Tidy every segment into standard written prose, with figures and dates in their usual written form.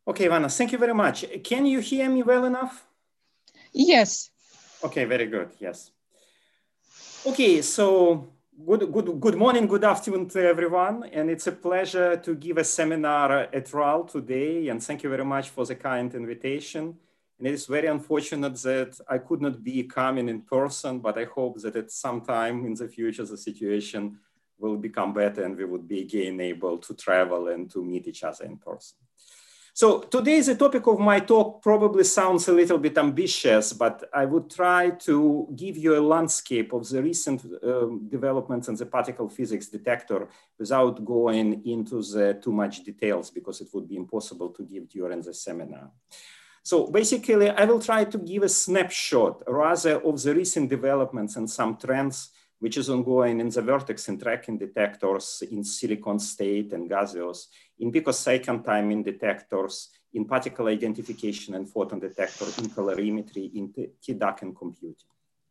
Okay, Ivana, thank you very much. Can you hear me well enough? Yes. Okay, very good, yes. Okay, so good morning, good afternoon to everyone. And it's a pleasure to give a seminar at RAL today. And thank you very much for the kind invitation. And it is very unfortunate that I could not be coming in person, but I hope that at some time in the future, the situation will become better and we would be again able to travel and to meet each other in person. So today the topic of my talk probably sounds a little bit ambitious, but I would try to give you a landscape of the recent developments in the particle physics detector without going into the too much details because it would be impossible to give during the seminar. So basically, I will try to give a snapshot rather of the recent developments and some trends which is ongoing in the vertex and tracking detectors in silicon state and gaseous, in picosecond timing detectors, in particle identification and photon detector, in calorimetry, in TDAC and computing.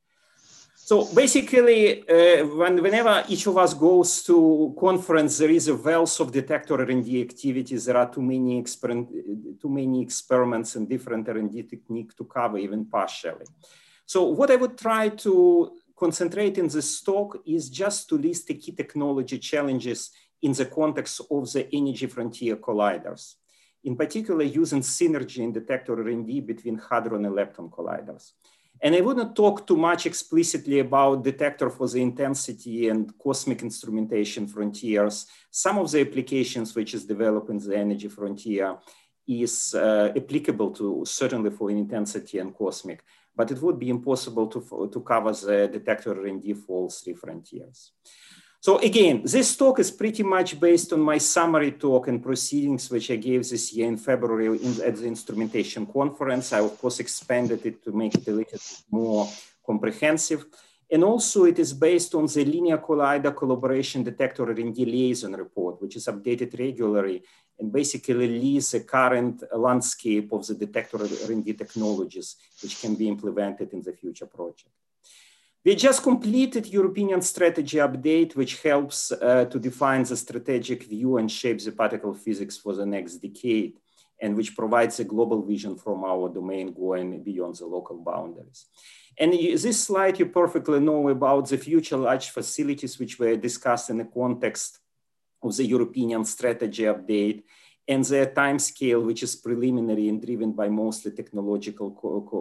So basically, whenever each of us goes to conference, there is a wealth of detector R&D activities. There are too many experiments and different R&D technique to cover even partially. So what I would try to concentrate in this talk is just to list the key technology challenges in the context of the energy frontier colliders, in particular using synergy in detector R&D between hadron and lepton colliders. And I wouldn't talk too much explicitly about detector for the intensity and cosmic instrumentation frontiers. Some of the applications which is developed in the energy frontier is applicable to certainly for intensity and cosmic, but it would be impossible to cover the detector R&D for all three frontiers. So again, this talk is pretty much based on my summary talk and proceedings, which I gave this year in February at the instrumentation conference. I of course expanded it to make it a little bit more comprehensive. And also it is based on the Linear Collider Collaboration Detector R&D Liaison Report, which is updated regularly and basically lists the current landscape of the detector R&D technologies, which can be implemented in the future project. We just completed European strategy update, which helps to define the strategic view and shape the particle physics for the next decade, and which provides a global vision from our domain going beyond the local boundaries. And this slide, you perfectly know about the future large facilities, which were discussed in the context of the European strategy update, and their time scale, which is preliminary and driven by mostly technological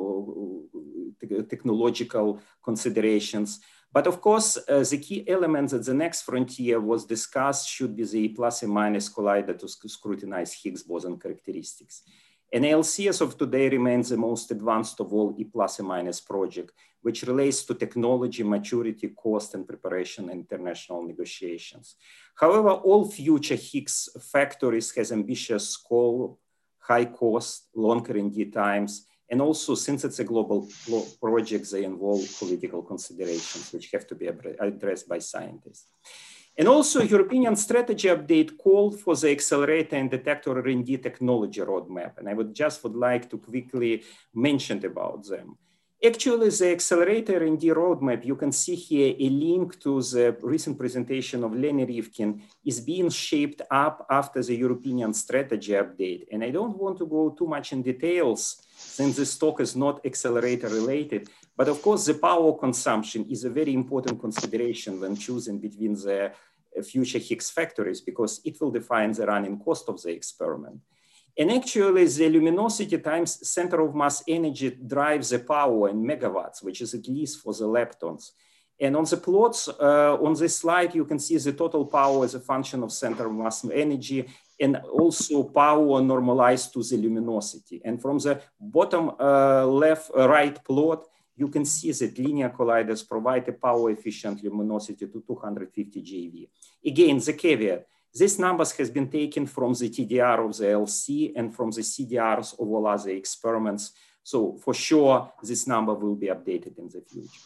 considerations. But of course, the key elements at the next frontier was discussed should be the plus and minus collider to scrutinize Higgs boson characteristics. And ALC as of today remains the most advanced of all E plus and minus project, which relates to technology, maturity, cost, and preparation and international negotiations. However, all future Higgs factories has ambitious scope, high cost, long R&D times, and also since it's a global project, they involve political considerations, which have to be addressed by scientists. And also European strategy update called for the accelerator and detector R&D technology roadmap. And I would like to quickly mention about them. Actually, the accelerator R&D roadmap, you can see here a link to the recent presentation of Lenny Rivkin, is being shaped up after the European strategy update. And I don't want to go too much in details since this talk is not accelerator related, but of course the power consumption is a very important consideration when choosing between the future Higgs factories because it will define the running cost of the experiment. And actually the luminosity times center of mass energy drives the power in megawatts, which is at least for the leptons. And on the plots on this slide, you can see the total power as a function of center of mass energy and also power normalized to the luminosity. And from the bottom right plot, you can see that linear colliders provide a power efficient luminosity to 250 GeV. Again, the caveat, this numbers has been taken from the TDR of the LC and from the CDRs of all other experiments. So for sure, this number will be updated in the future.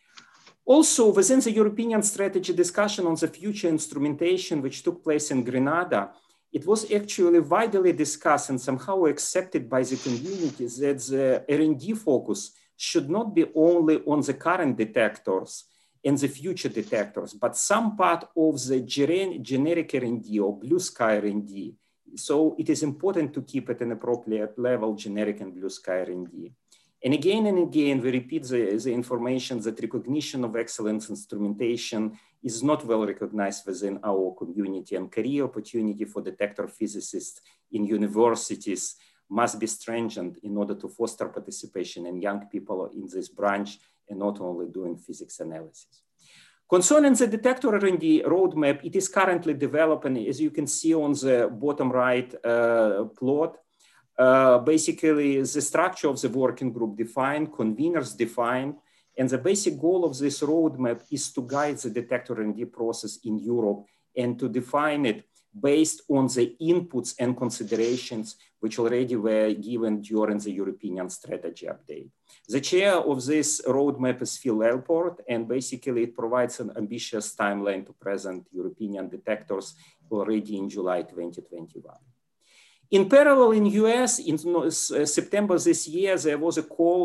Also, within the European strategy discussion on the future instrumentation, which took place in Grenada, it was actually widely discussed and somehow accepted by the community that the R&D focus should not be only on the current detectors and the future detectors, but some part of the generic R&D or blue sky R&D so it is important to keep at an appropriate level generic and blue sky R&D. And again, we repeat the information that recognition of excellence instrumentation is not well recognized within our community, and career opportunity for detector physicists in universities must be strengthened in order to foster participation in young people in this branch and not only doing physics analysis. Concerning the detector R&D roadmap, it is currently developing, as you can see on the bottom right plot. Basically, the structure of the working group defined, conveners defined, and the basic goal of this roadmap is to guide the detector R&D process in Europe and to define it based on the inputs and considerations which already were given during the European strategy update. The chair of this roadmap is Phil Elport, and basically it provides an ambitious timeline to present European detectors already in July 2021. In parallel, in US, in September this year, there was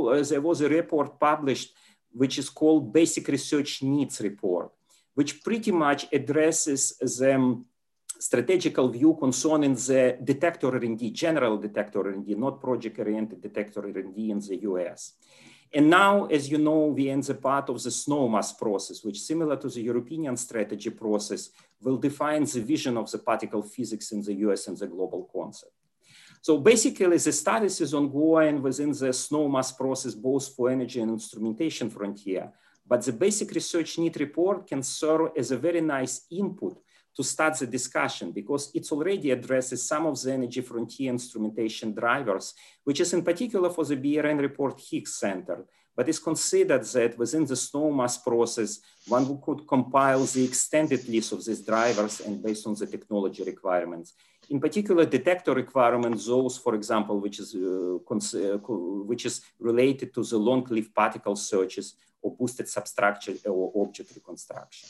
a report published, which is called Basic Research Needs Report, which pretty much addresses the strategical view concerning the detector R&D, general detector R&D, not project-oriented detector R&D in the US. And now, as you know, we are in the part of the SNOMAS process, which similar to the European strategy process, will define the vision of the particle physics in the US and the global concept. So basically, the studies is ongoing within the SNOMAS process, both for energy and instrumentation frontier. But the basic research need report can serve as a very nice input to start the discussion, because it already addresses some of the energy frontier instrumentation drivers, which is in particular for the BRN report Higgs Center, but it's considered that within the SNOMAS process, one could compile the extended list of these drivers and based on the technology requirements. In particular, detector requirements, those, for example, which is related to the long-lived particle searches or boosted substructure or object reconstruction.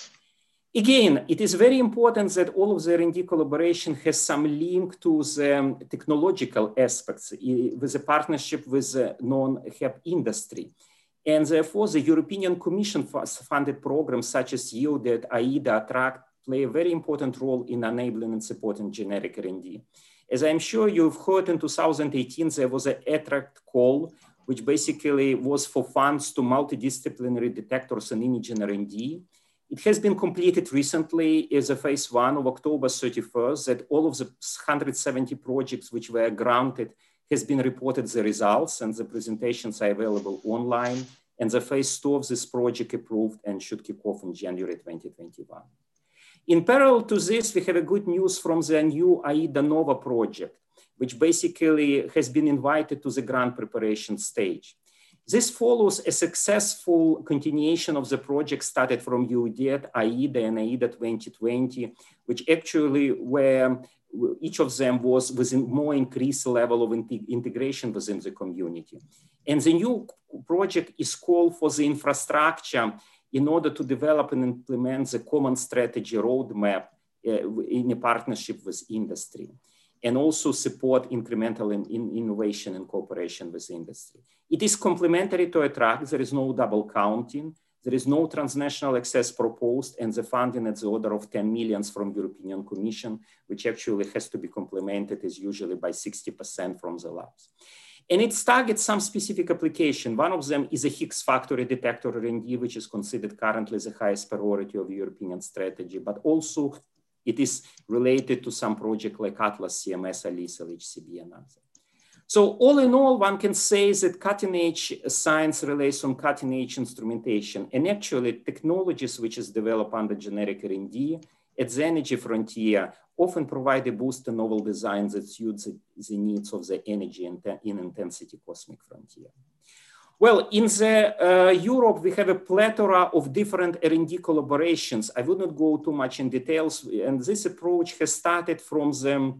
Again, it is very important that all of the R&D collaboration has some link to the technological aspects with a partnership with the non-HEP industry. And therefore, the European Commission funded programs such as EUDET, AIDA, ATTRACT play a very important role in enabling and supporting generic R&D. As I'm sure you've heard, in 2018, there was an ATTRACT call, which basically was for funds to multidisciplinary detectors and imaging R&D. It has been completed recently as a phase 1 of October 31st, that all of the 170 projects which were granted has been reported the results, and the presentations are available online. And the phase 2 of this project approved and should kick off in January 2021. In parallel to this, we have a good news from the new AIDA NOVA project, which basically has been invited to the grant preparation stage. This follows a successful continuation of the project started from EUDET, AIDA, and AIDA 2020, which actually were, each of them was within more increased level of integration within the community. And the new project is called for the infrastructure in order to develop and implement the common strategy roadmap in a partnership with industry, and also support incremental innovation and cooperation with industry. It is complementary to ATTRACT. There is no double counting. There is no transnational access proposed, and the funding at the order of 10 million from European Commission, which actually has to be complemented as usually by 60% from the labs. And it targets some specific application. One of them is a Higgs factory detector R&D, which is considered currently the highest priority of European strategy, but also it is related to some project like Atlas CMS, ALICE, LHCb, and others. So all in all, one can say that cutting edge science relies on cutting edge instrumentation, and actually technologies which is developed under generic R&D at the energy frontier often provide a boost to novel designs that suit the needs of the energy in intensity cosmic frontier. Well, in Europe, we have a plethora of different R&D collaborations. I would not go too much in details, and this approach has started from the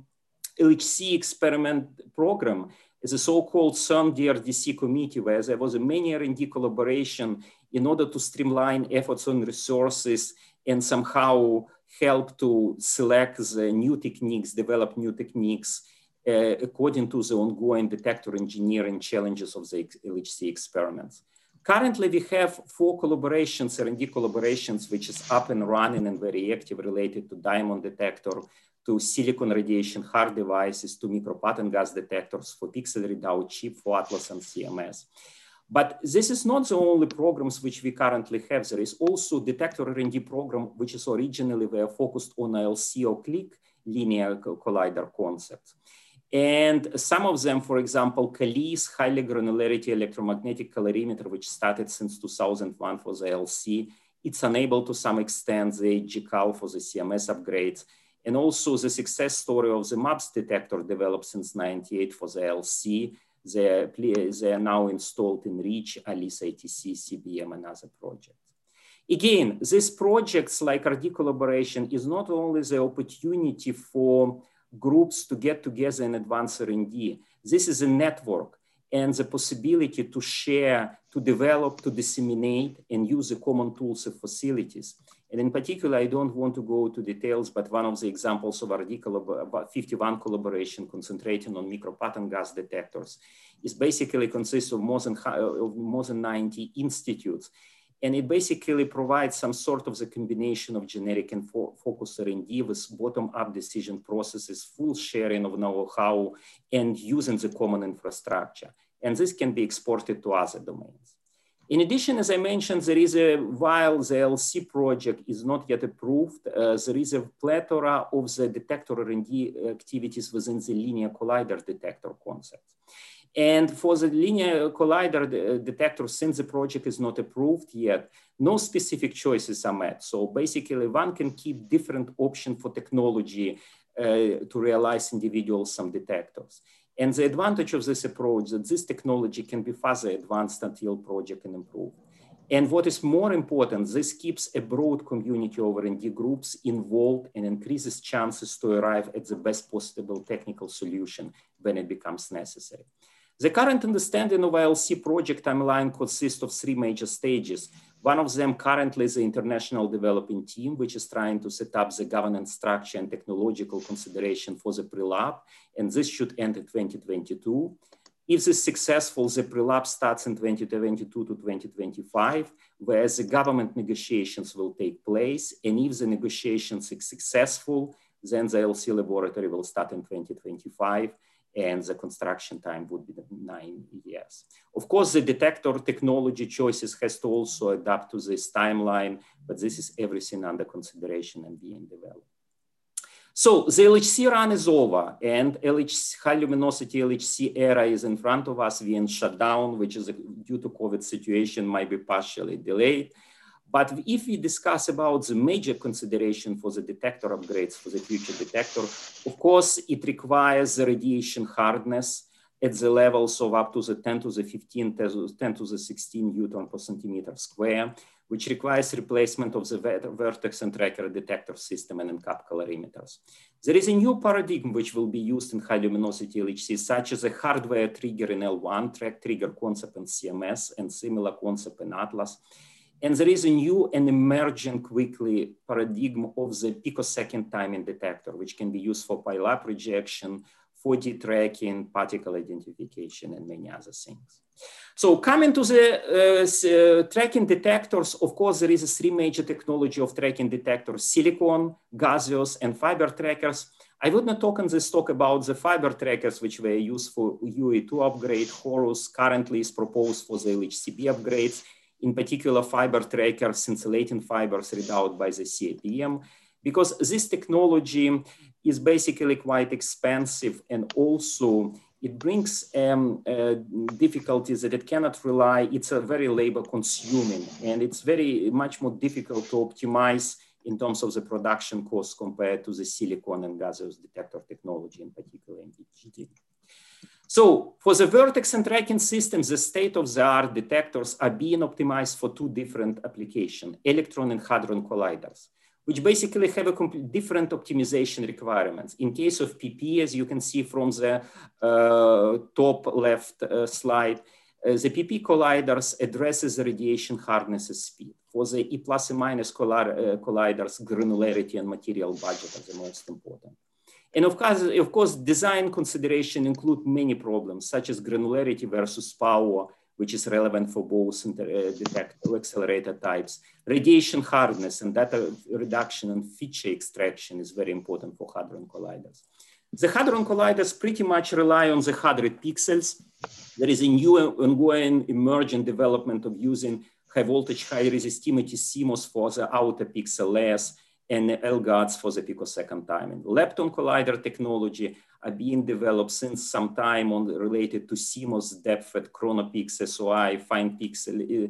LHC experiment program, as a so-called CERN DRDC committee, where there was a many R&D collaboration in order to streamline efforts on resources and somehow help to select the new techniques, develop new techniques, according to the ongoing detector engineering challenges of the LHC experiments. Currently, we have 4 collaborations, R&D collaborations, which is up and running and very active, related to diamond detector, to silicon radiation hard devices, to micro-pattern gas detectors for pixel readout chip for Atlas and CMS. But this is not the only programs which we currently have. There is also detector R&D program, which is originally were focused on LC or click linear collider concepts. And some of them, for example, CALIS, highly granularity electromagnetic calorimeter, which started since 2001 for the LC. It's enabled to some extent the GCAL for the CMS upgrades. And also the success story of the MAPS detector developed since 98 for the LC. They are now installed in REACH, ALICE, ATC, CBM, and other projects. Again, these projects like RD collaboration is not only the opportunity for groups to get together and advance R&D. This is a network and the possibility to share, to develop, to disseminate, and use the common tools and facilities. And in particular, I don't want to go to details, but one of the examples of RD 51 collaboration concentrating on micro-pattern gas detectors is basically consists of more than 90 institutes. And it basically provides some sort of the combination of generic and focused R&D with bottom-up decision processes, full sharing of know-how, and using the common infrastructure. And this can be exported to other domains. In addition, as I mentioned, there is while the LC project is not yet approved, there is a plethora of the detector R&D activities within the linear collider detector concept. And for the linear collider detector, since the project is not approved yet, no specific choices are made. So basically one can keep different options for technology to realize individual some detectors. And the advantage of this approach is that this technology can be further advanced until project can improve. And what is more important, this keeps a broad community of R&D groups involved and increases chances to arrive at the best possible technical solution when it becomes necessary. The current understanding of ILC project timeline consists of 3 major stages. One of them currently is the international developing team, which is trying to set up the governance structure and technological consideration for the pre-lab, and this should end in 2022. If this is successful, the pre-lab starts in 2022 to 2025, whereas the government negotiations will take place, and if the negotiations are successful, then the LC laboratory will start in 2025, and the construction time would be 9 years. Of course, the detector technology choices has to also adapt to this timeline, but this is everything under consideration and being developed. So the LHC run is over, and high luminosity LHC era is in front of us. We're in shutdown, which is due to COVID situation, might be partially delayed. But if we discuss about the major consideration for the detector upgrades for the future detector, of course, it requires the radiation hardness at the levels of up to the 10 to the 15, 10 to the 16 Newton per centimeter square, which requires replacement of the vertex and tracker detector system and NCAP colorimeters. There is a new paradigm which will be used in high luminosity LHC, such as a hardware trigger in L1, track trigger concept in CMS, and similar concept in Atlas. And there is a new and emerging quickly paradigm of the picosecond timing detector, which can be used for pileup rejection, 4D tracking, particle identification, and many other things. So coming to the tracking detectors, of course, there is 3 major technology of tracking detectors: silicon, gaseous, and fiber trackers. I would not talk about the fiber trackers, which were used for UE2 upgrade. Horus currently is proposed for the LHCb upgrades. In particular, fiber tracker scintillating fibers read out by the CAPM, because this technology is basically quite expensive, and also it brings difficulties that it cannot rely. It's a very labor consuming, and it's very much more difficult to optimize in terms of the production costs compared to the silicon and gaseous detector technology, in particular in DGD. So for the vertex and tracking systems, the state-of-the-art detectors are being optimized for 2 different applications: electron and hadron colliders, which basically have a complete different optimization requirements. In case of PP, as you can see from the top left slide, the PP colliders addresses the radiation hardness and speed. For the E+ and minus colliders, granularity and material budget are the most important. And of course, design consideration include many problems, such as granularity versus power, which is relevant for both detector accelerator types. Radiation hardness and data reduction and feature extraction is very important for hadron colliders. The hadron colliders pretty much rely on the 100 pixels. There is a new ongoing emerging development of using high voltage, high resistivity CMOS for the outer pixel layers and LGADs for the picosecond timing. Lepton collider technology are being developed since some time related to CMOS depth at chronopix SOI, fine pix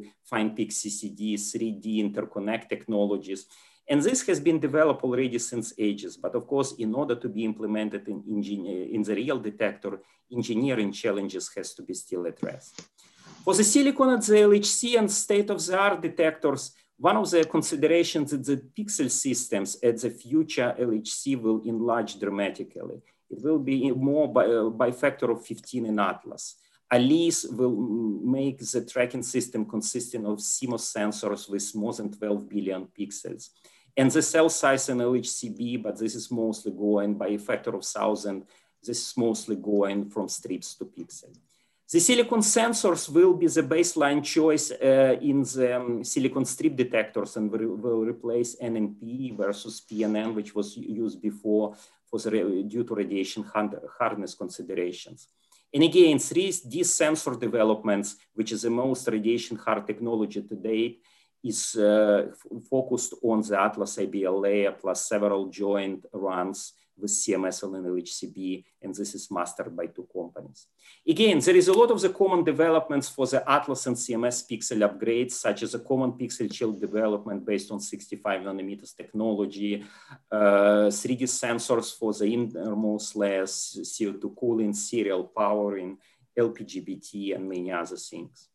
CCD, 3D interconnect technologies. And this has been developed already since ages. But of course, in order to be implemented in the real detector, engineering challenges has to be still addressed. For the silicon at the LHC and state-of-the-art detectors, one of the considerations is that the pixel systems at the future LHC will enlarge dramatically. It will be more by a factor of 15 in Atlas. ALICE will make the tracking system consisting of CMOS sensors with more than 12 billion pixels. And the cell size in LHCb, but this is mostly going by a factor of 1,000. This is mostly going from strips to pixels. The silicon sensors will be the baseline choice in the silicon strip detectors and will replace NMP versus PNN, which was used before due to radiation hardness considerations. And again, these sensor developments, which is the most radiation hard technology to date, is focused on the Atlas IBL layer plus several joint runs with CMSL and LHCb, and this is mastered by 2 companies. Again, there is a lot of the common developments for the Atlas and CMS pixel upgrades, such as a common pixel shield development based on 65 nanometers technology, 3D sensors for the innermost layers, CO2 cooling, serial powering, LPGBT, and many other things.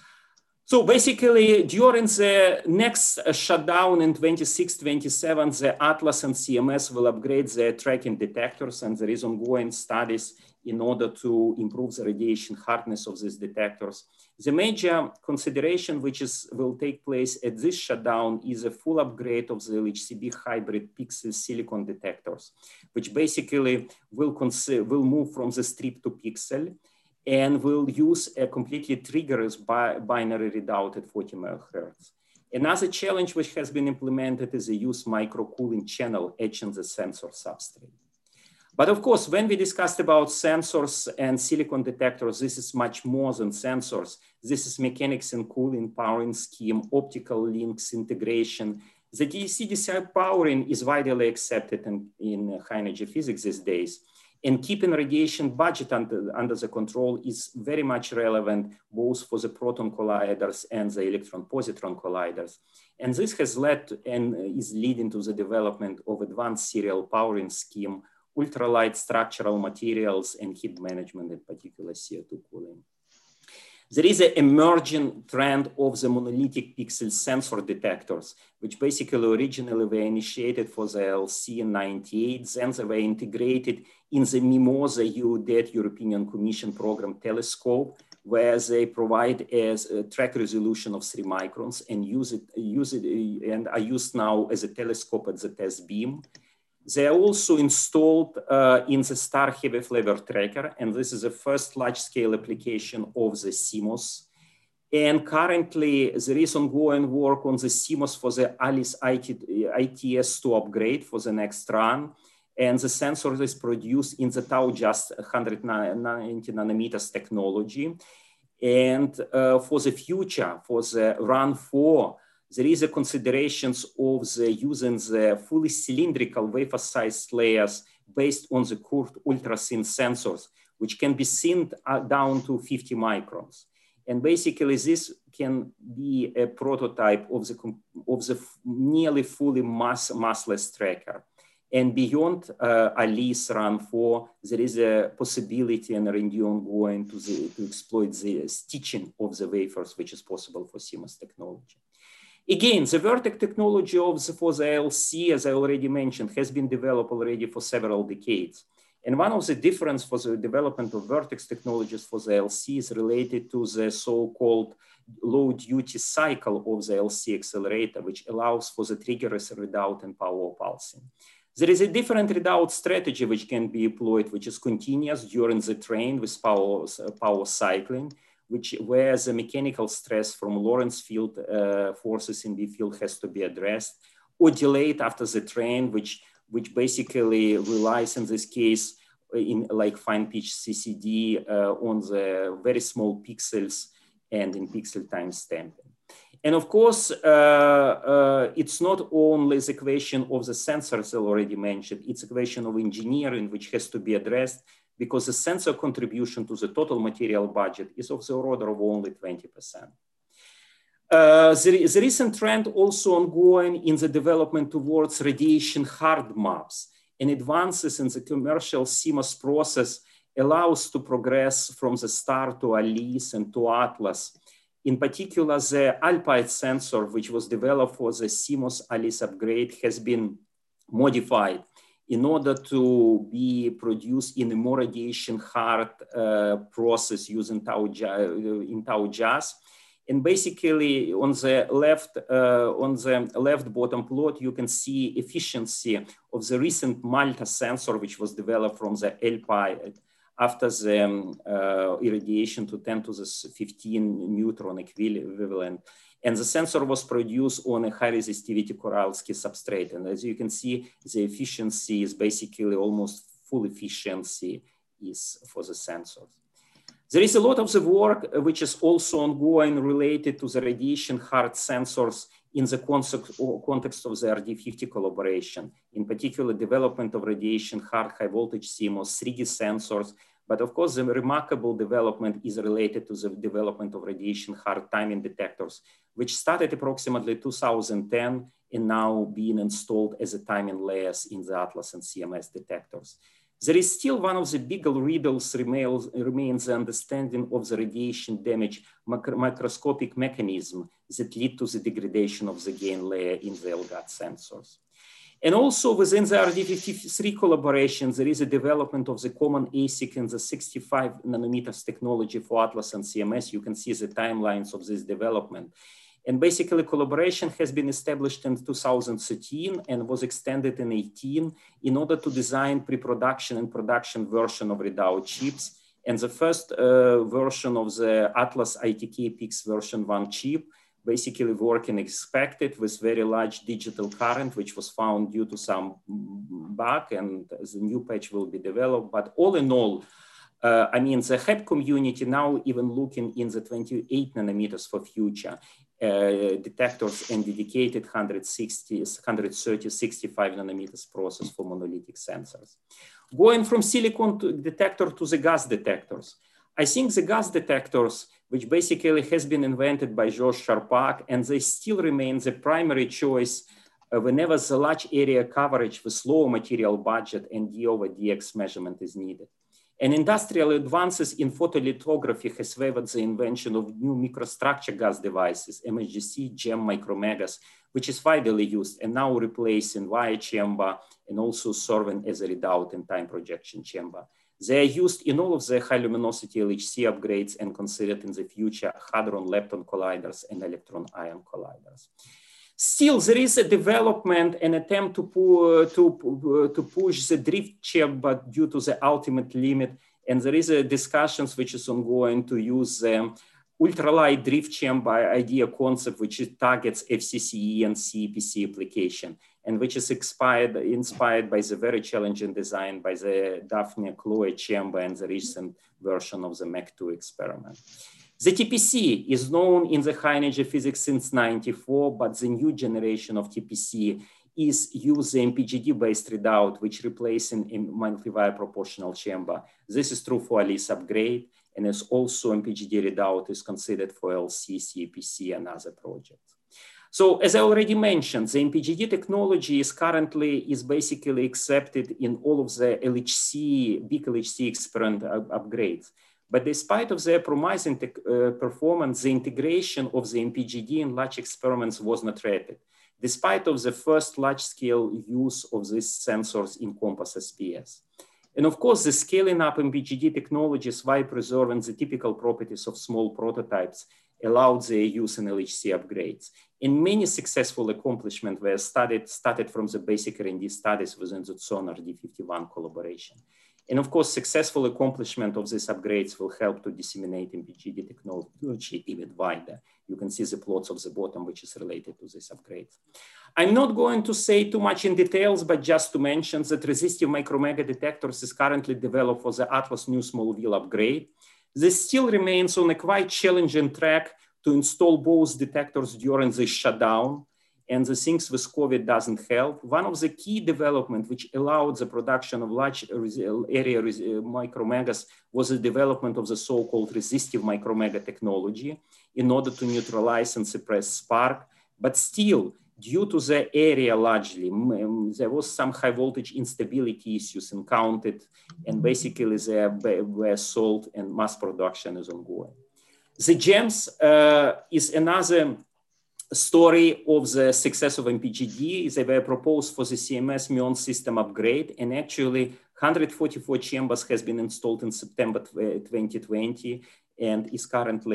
So basically, during the next shutdown in 26-27, the Atlas and CMS will upgrade their tracking detectors, and there is ongoing studies in order to improve the radiation hardness of these detectors. The major consideration which will take place at this shutdown is a full upgrade of the LHCb hybrid pixel silicon detectors, which basically will move from the strip to pixel, and will use a completely triggerless binary readout at 40 megahertz. Another challenge which has been implemented is the use microcooling channel etching the sensor substrate. But of course, when we discussed about sensors and silicon detectors, this is much more than sensors. This is mechanics and cooling, powering scheme, optical links, integration. The DC-DC powering is widely accepted in high energy physics these days. And keeping radiation budget under the control is very much relevant both for the proton colliders and the electron-positron colliders. And this has led to, and is leading to the development of advanced serial powering scheme, ultralight structural materials, and heat management, in particular CO2 cooling. There is an emerging trend of the monolithic pixel sensor detectors, which basically originally were initiated for the LC in 98, then they were integrated in the MIMOSA EUDET European Commission program telescope, where they provide a track resolution of 3 microns and use it and are used now as a telescope at the test beam. They are also installed in the STAR heavy flavor tracker, and this is the first large-scale application of the CMOS. And currently, there is ongoing work on the CMOS for the ALICE ITS2 upgrade for the next run. And the sensor is produced in the TauJust 190 nanometers technology. And for the future, for the run 4, there is a considerations of the using the fully cylindrical wafer-sized layers based on the curved ultra-thin sensors, which can be thinned down to 50 microns. And basically, this can be a prototype of the nearly fully massless tracker. And beyond ALICE run 4, there is a possibility and R&D ongoing to exploit the stitching of the wafers, which is possible for CMOS technology. Again, the Vertex technology for the LC, as I already mentioned, has been developed already for several decades. And one of the differences for the development of Vertex technologies for the LC is related to the so-called low duty cycle of the LC accelerator, which allows for the triggerless readout and power pulsing. There is a different readout strategy which can be employed, which is continuous during the train with power cycling, where the mechanical stress from Lorentz field forces in B field has to be addressed, or delayed after the train, which basically relies in this case in like fine pitch CCD on the very small pixels and in pixel time stamping. And of course, it's not only the question of the sensors already mentioned, it's a question of engineering which has to be addressed, because the sensor contribution to the total material budget is of the order of only 20%. The recent trend also ongoing in the development towards radiation hard maps and advances in the commercial CMOS process allows to progress from the STAR to ALICE and to ATLAS. In particular, the Alpide sensor, which was developed for the CMOS ALICE upgrade, has been modified in order to be produced in a more radiation hard process using Tau JAS. And basically on the left bottom plot, you can see efficiency of the recent Malta sensor, which was developed from the Alpide after the irradiation to 10 to the 15 neutron equivalent. And the sensor was produced on a high resistivity Koralsky substrate. And as you can see, the efficiency is basically almost full efficiency is for the sensors. There is a lot of the work which is also ongoing related to the radiation hard sensors in the context of the RD50 collaboration, in particular development of radiation hard high voltage CMOS 3D sensors. But of course, the remarkable development is related to the development of radiation hard timing detectors, which started approximately 2010 and now being installed as a timing layers in the Atlas and CMS detectors. There is still one of the big riddles remains the understanding of the radiation damage microscopic mechanism that lead to the degradation of the gain layer in the LGAT sensors. And also within the RD53 collaboration, there is a development of the common ASIC and the 65 nanometers technology for Atlas and CMS. You can see the timelines of this development. And basically collaboration has been established in 2013 and was extended in 2018 in order to design pre-production and production version of Redoubt chips. And the first version of the Atlas ITK PIX version 1 chip basically working expected with very large digital current, which was found due to some bug, and the new patch will be developed. But all in all, I mean, the HEP community now even looking in the 28 nanometers for future detectors and dedicated 130, 65 nanometers process for monolithic sensors. Going from silicon detector to the gas detectors. I think the gas detectors, which basically has been invented by Georges Charpak, and they still remain the primary choice whenever the large area coverage with low material budget and D over DX measurement is needed. And industrial advances in photolithography has favored the invention of new microstructure gas devices, MSGC, GEM, micromegas, which is widely used and now replacing wire chamber and also serving as a readout and time projection chamber. They are used in all of the high luminosity LHC upgrades and considered in the future hadron-lepton colliders and electron-ion colliders. Still, there is a development and attempt to push the drift chamber due to the ultimate limit. And there is a discussions which is ongoing to use the ultralight drift chamber idea concept, which targets FCCE and CEPC application, and which is inspired by the very challenging design by the Daphne Chloe chamber and the recent version of the MEC2 experiment. The TPC is known in the high energy physics since '94, but the new generation of TPC is use the MPGD-based readout, which replacing a monthly wire proportional chamber. This is true for ALICE upgrade, and as also MPGD readout is considered for LC, CPC, and other projects. So as I already mentioned, the MPGD technology is basically accepted in all of the LHC, big LHC experiment upgrades. But despite of their promising performance, the integration of the MPGD in large experiments was not rapid, despite of the first large-scale use of these sensors in COMPASS SPS. And of course, the scaling up MPGD technologies while preserving the typical properties of small prototypes allowed their use in LHC upgrades. And many successful accomplishments were started from the basic R&D studies within the CERN RD51 collaboration. And of course, successful accomplishment of these upgrades will help to disseminate MPGD technology even wider. You can see the plots of the bottom, which is related to these upgrades. I'm not going to say too much in details, but just to mention that resistive micromega detectors is currently developed for the Atlas New Smallville upgrade. This still remains on a quite challenging track to install both detectors during the shutdown, and the things with COVID doesn't help. One of the key developments which allowed the production of large area micromegas was the development of the so-called resistive micromega technology in order to neutralize and suppress spark. But still, due to the area largely, there was some high voltage instability issues encountered, and basically they were solved and mass production is ongoing. The GEMS is another story of the success of MPGD. They were proposed for the CMS Muon system upgrade, and actually 144 chambers has been installed in September 2020 and is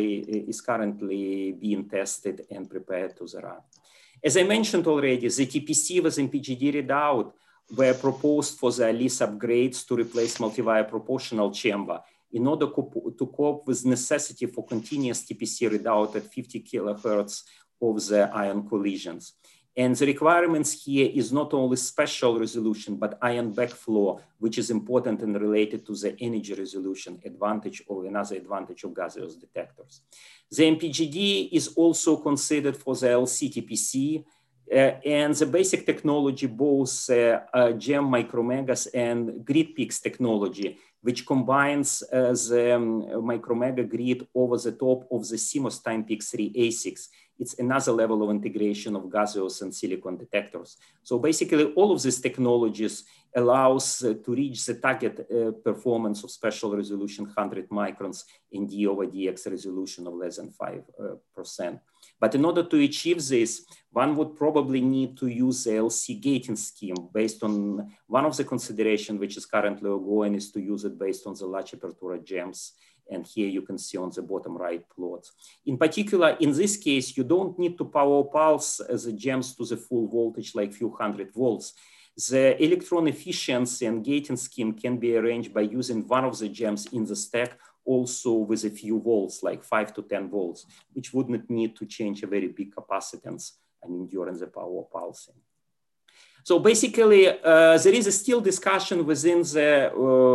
currently being tested and prepared to the run. As I mentioned already, the TPC with MPGD readout were proposed for the ALICE upgrades to replace multi-wire proportional chamber in order to cope with necessity for continuous TPC readout at 50 kilohertz of the ion collisions. And the requirements here is not only spatial resolution, but ion backflow, which is important and related to the energy resolution advantage or another advantage of gaseous detectors. The MPGD is also considered for the LC-TPC, and the basic technology, both GEM micromegas and GridPix technology, which combines the micromega grid over the top of the CMOS Timepeak-3 ASICs. It's another level of integration of gaseous and silicon detectors. So basically all of these technologies allows to reach the target performance of spatial resolution 100 microns in D over DX resolution of less than 5%. But in order to achieve this, one would probably need to use the LC gating scheme based on one of the considerations which is currently ongoing is to use it based on the large apertura GEMS. And here you can see on the bottom right plots. In particular, in this case, you don't need to power pulse the GEMS to the full voltage like few hundred volts. The electron efficiency and gating scheme can be arranged by using one of the GEMS in the stack also with a few volts, like 5 to 10 volts, which wouldn't need to change a very big capacitance during the power pulsing. So basically, there is a still discussion within the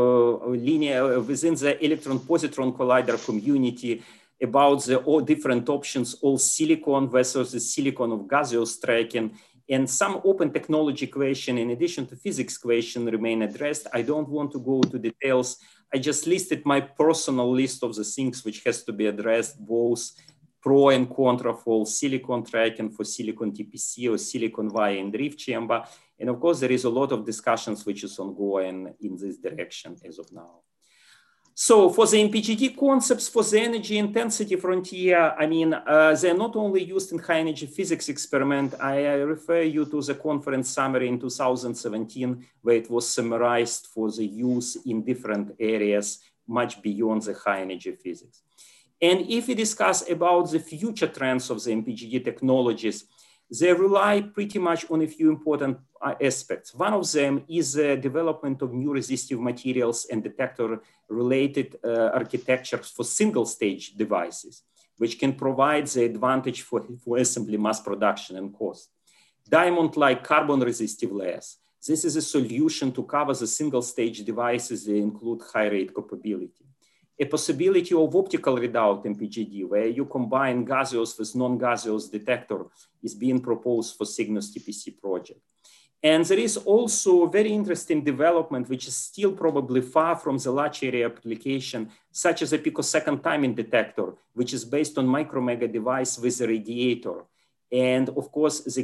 within the electron-positron collider community about the all different options, all silicon versus the silicon of gaseous tracking. And some open technology question, in addition to physics question, remain addressed. I don't want to go to details. I just listed my personal list of the things which has to be addressed, both pro and contra for silicon tracking, for silicon TPC or silicon via in drift chamber. And of course, there is a lot of discussions which is ongoing in this direction as of now. So for the MPGD concepts for the energy intensity frontier, I mean, they're not only used in high energy physics experiment. I refer you to the conference summary in 2017, where it was summarized for the use in different areas, much beyond the high energy physics. And if we discuss about the future trends of the MPGD technologies, they rely pretty much on a few important aspects. One of them is the development of new resistive materials and detector-related architectures for single-stage devices, which can provide the advantage for assembly mass production and cost. Diamond-like carbon-resistive layers. This is a solution to cover the single-stage devices that include high-rate capability. A possibility of optical readout MPGD, where you combine gaseous with non-gaseous detector, is being proposed for Cygnus TPC project. And there is also a very interesting development, which is still probably far from the large area application, such as a picosecond timing detector, which is based on micromega device with a radiator. And of course, the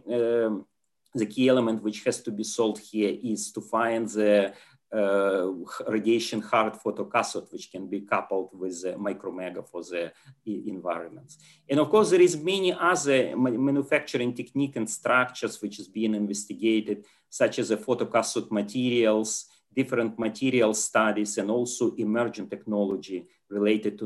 key element which has to be solved here is to find the radiation hard photocathode, which can be coupled with micromega for the environments. And of course, there is many other manufacturing technique and structures which is being investigated, such as the photocathode materials, different material studies, and also emerging technology related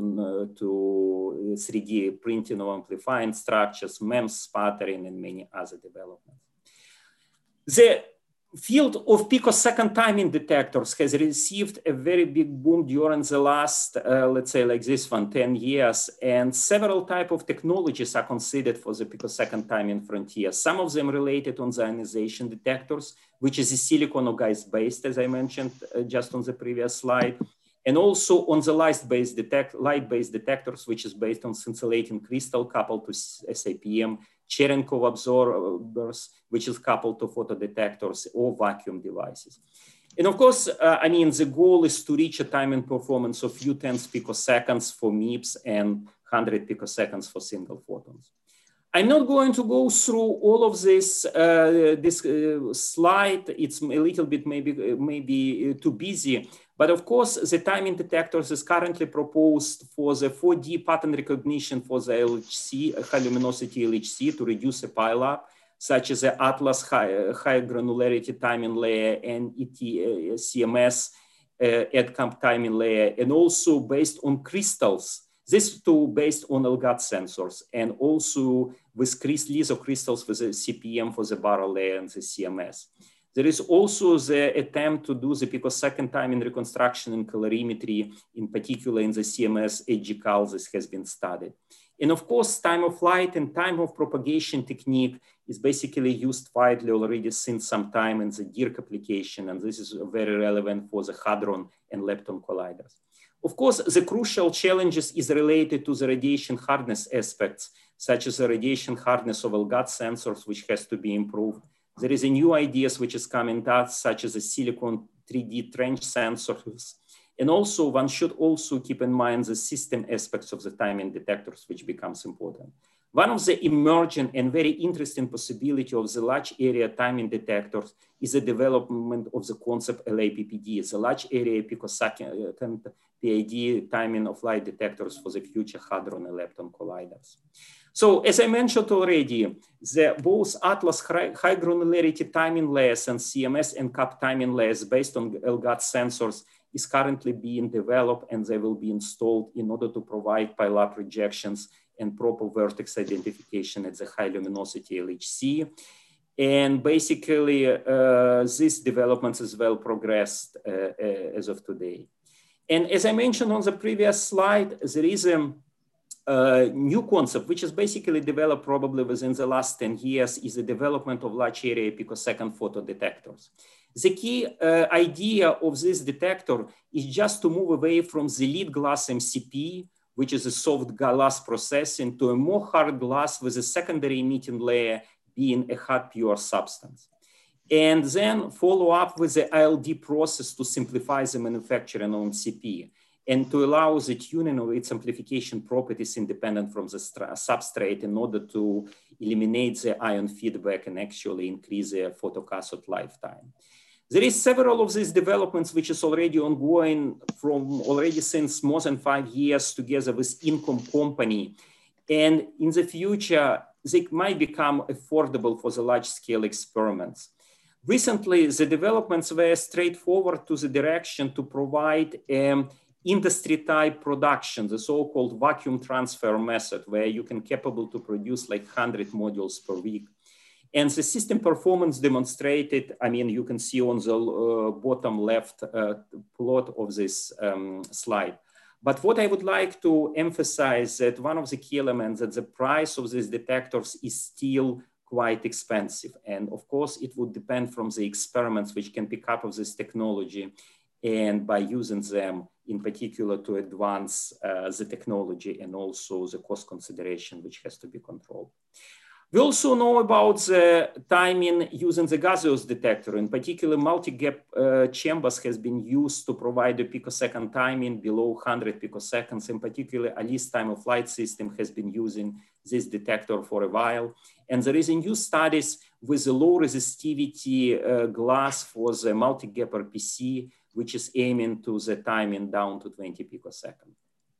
to 3D printing of amplifying structures, MEMS sputtering, and many other developments. The field of picosecond timing detectors has received a very big boom during the last, let's say like this one, 10 years. And several type of technologies are considered for the picosecond timing frontier. Some of them related on the ionization detectors, which is a silicon or gas-based, as I mentioned just on the previous slide. And also on the light-based detectors, which is based on scintillating crystal coupled to SIPM, Cherenkov absorbers, which is coupled to photodetectors or vacuum devices. And of course, I mean, the goal is to reach a timing performance of few tens picoseconds for MIPS and 100 picoseconds for single photons. I'm not going to go through all of this slide. It's a little bit maybe too busy. But of course, the timing detectors is currently proposed for the 4D pattern recognition for the LHC, high luminosity LHC, to reduce a pileup, such as the Atlas high granularity timing layer and CMS EDCAMP timing layer, and also based on crystals. This too based on LGAT sensors, and also with LISO crystals with the CPM for the barrel layer and the CMS. There is also the attempt to do the picosecond timing reconstruction in calorimetry, in particular in the CMS AGCAL. This has been studied. And of course, time of flight and time of propagation technique is basically used widely already since some time in the DIRC application. And this is very relevant for the hadron and lepton colliders. Of course, the crucial challenges is related to the radiation hardness aspects, such as the radiation hardness of LGAT sensors, which has to be improved. There is a new ideas which is coming out, such as a silicon 3D trench sensors. And also one should also keep in mind the system aspects of the timing detectors, which becomes important. One of the emerging and very interesting possibility of the large area timing detectors is the development of the concept LAPPD, the large area picosecond PID timing of light detectors for the future hadron and lepton colliders. So as I mentioned already, both Atlas high granularity timing layers and CMS and CAP timing layers based on LGAT sensors is currently being developed, and they will be installed in order to provide pileup rejections and proper vertex identification at the high luminosity LHC. And basically, this development is well progressed as of today. And as I mentioned on the previous slide, there is a new concept, which is basically developed probably within the last 10 years, is the development of large area picosecond photodetectors. The key idea of this detector is just to move away from the lead glass MCP, which is a soft glass processing, to a more hard glass with a secondary emitting layer being a hard pure substance. And then follow up with the ILD process to simplify the manufacturing on CP and to allow the tuning of its amplification properties independent from the substrate in order to eliminate the ion feedback and actually increase the photocathode lifetime. There is several of these developments which is already ongoing since more than 5 years together with Incom company. And in the future, they might become affordable for the large scale experiments. Recently, the developments were straightforward to the direction to provide industry type production, the so-called vacuum transfer method, where you can capable to produce like 100 modules per week. And the system performance demonstrated, I mean, you can see on the bottom left plot of this slide. But what I would like to emphasize that one of the key elements that the price of these detectors is still quite expensive. And of course, it would depend from the experiments which can pick up of this technology and by using them in particular to advance the technology and also the cost consideration which has to be controlled. We also know about the timing using the gaseous detector. In particular, multi-gap chambers has been used to provide a picosecond timing below 100 picoseconds. In particular, ALICE time of flight system has been using this detector for a while. And there is a new studies with the low resistivity glass for the multi-gap RPC, which is aiming to the timing down to 20 picoseconds.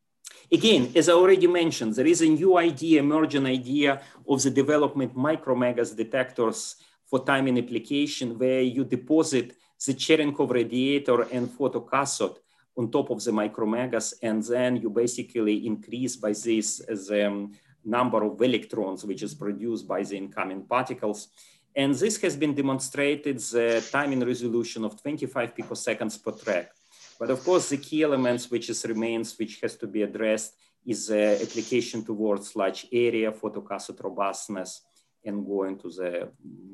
Again, as I already mentioned, there is a new idea, emerging idea of the development micromegas detectors for timing application, where you deposit the Cherenkov radiator and photocathode on top of the micromegas, and then you basically increase by this the number of electrons which is produced by the incoming particles. And this has been demonstrated the time in resolution of 25 picoseconds per track. But of course, the key elements which remains, which has to be addressed, is application towards large area, photocathode robustness, and going to the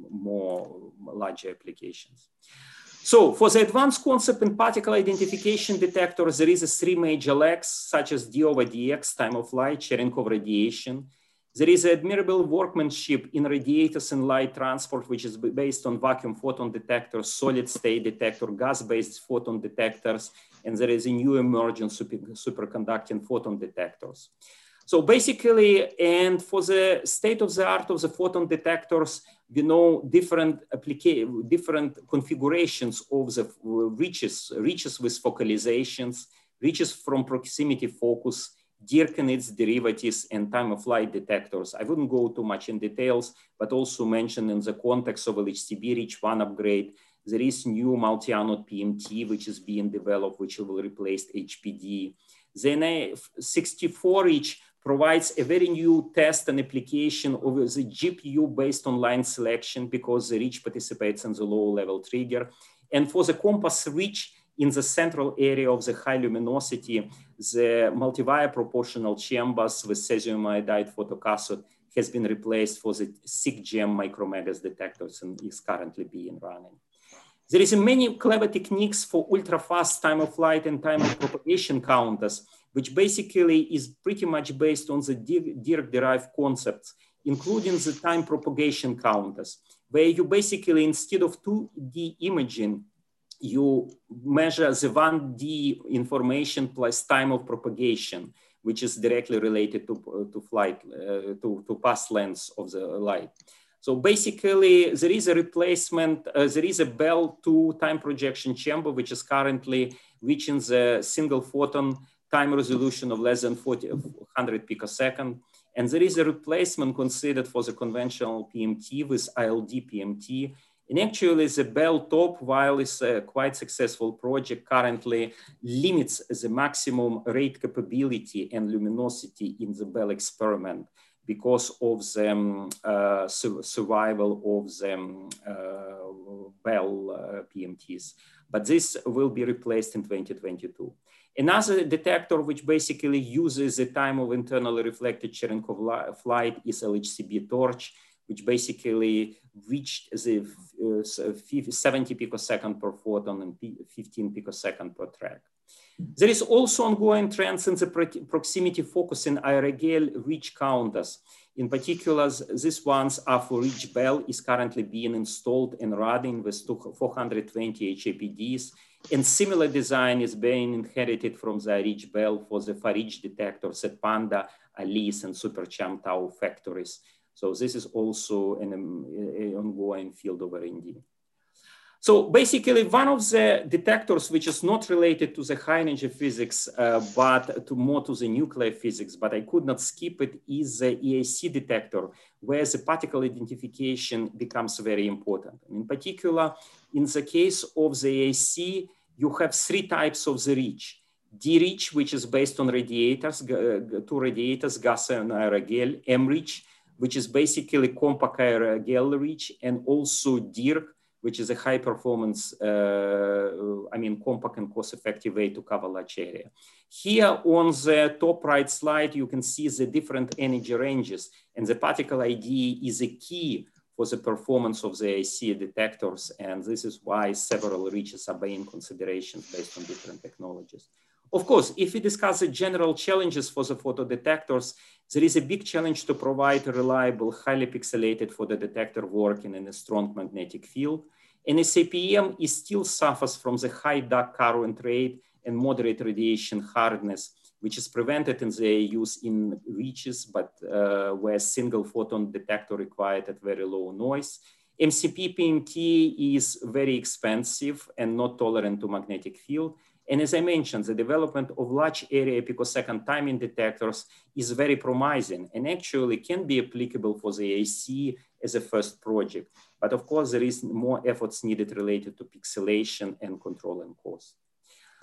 more larger applications. So for the advanced concept in particle identification detectors, there is 3 major legs, such as d over dx, time of light, Cherenkov radiation. There is admirable workmanship in radiators and light transport, which is based on vacuum photon detectors, solid state detector, gas-based photon detectors, and there is a new emerging superconducting photon detectors. So basically, and for the state of the art of the photon detectors, we know different configurations of the reaches with focalizations, reaches from proximity focus, Dirac and its derivatives, and time of flight detectors. I wouldn't go too much in details, but also mention in the context of LHCb reach 1 upgrade, there is new multi-anode PMT, which is being developed, which will replace HPD. The NA64 reach provides a very new test and application of the GPU based on line selection, because the reach participates in the low level trigger. And for the compass reach in the central area of the high luminosity, the multi-wire proportional chambers with cesium iodide photocathode has been replaced for the SIGGEM micromegas detectors and is currently being running. There is many clever techniques for ultra-fast time of flight and time of propagation counters, which basically is pretty much based on the Dirac-derived concepts, including the time propagation counters, where you basically, instead of 2D imaging, you measure the 1D information plus time of propagation, which is directly related to flight, to path length of the light. So basically, there is a replacement, there is a Bell 2 time projection chamber, which is currently reaching the single photon time resolution of less than 100 picosecond. And there is a replacement considered for the conventional PMT with ILD PMT. And actually the Bell Top, while it's a quite successful project, currently limits the maximum rate capability and luminosity in the Bell experiment because of the survival of the Bell PMTs. But this will be replaced in 2022. Another detector which basically uses the time of internally reflected Cherenkov flight is LHCb torch, which basically reached the 70 picosecond per photon and 15 picosecond per track. There is also ongoing trends in the proximity focus in aerogel reach counters. In particular, these ones are for Reach Bell, is currently being installed and running with 420 HAPDs. And similar design is being inherited from the Reach Bell for the far reach detectors at Panda, Alice, and SuperCham Tau factories. So this is also an ongoing field of R&D. So basically, one of the detectors which is not related to the high energy physics, but more to the nuclear physics, but I could not skip it, is the EIC detector, where the particle identification becomes very important. In particular, in the case of the EIC, you have 3 types of the reach. D-reach, which is based on radiators, 2 radiators, gas and aerogel, M-reach, which is basically compact aerogel reach, and also Dirac, which is a high performance, compact and cost effective way to cover large area. Here on the top right slide, you can see the different energy ranges, and the particle ID is a key for the performance of the EIC detectors. And this is why several reaches are being consideration based on different technologies. Of course, if we discuss the general challenges for the photodetectors, there is a big challenge to provide a reliable, highly pixelated photodetector working in a strong magnetic field. And SAPM still suffers from the high dark current rate and moderate radiation hardness, which is prevented in their use in reaches, but where single photon detector required at very low noise. MCP PMT is very expensive and not tolerant to magnetic field. And as I mentioned, the development of large area picosecond timing detectors is very promising and actually can be applicable for the EIC as a first project. But of course, there is more efforts needed related to pixelation and control and cost.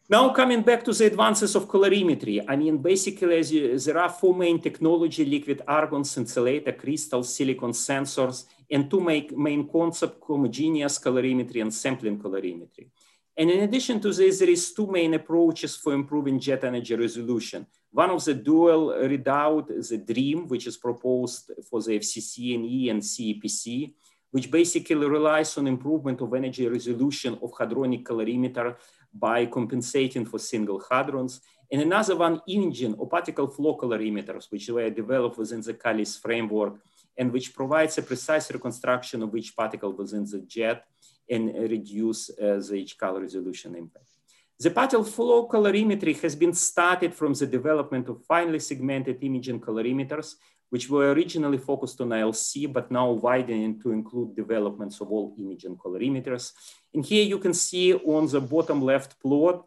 Now coming back to the advances of colorimetry, I mean, basically there are four main technology: liquid argon, scintillator, crystal, silicon sensors, and two main concepts: homogeneous colorimetry and sampling colorimetry. And in addition to this, there is two main approaches for improving jet energy resolution. One of the dual readout is the DREAM, which is proposed for the FCC-NE and CEPC, which basically relies on improvement of energy resolution of hadronic colorimeter by compensating for single hadrons. And another one, IMAGEN, or particle flow colorimeters, which were developed within the CALICE framework and which provides a precise reconstruction of each particle within the jet and reduce the H-cal resolution impact. The particle flow colorimetry has been started from the development of finely segmented IMAGEN colorimeters, which were originally focused on ILC, but now widening to include developments of all IMAGEN colorimeters. And here you can see on the bottom left plot,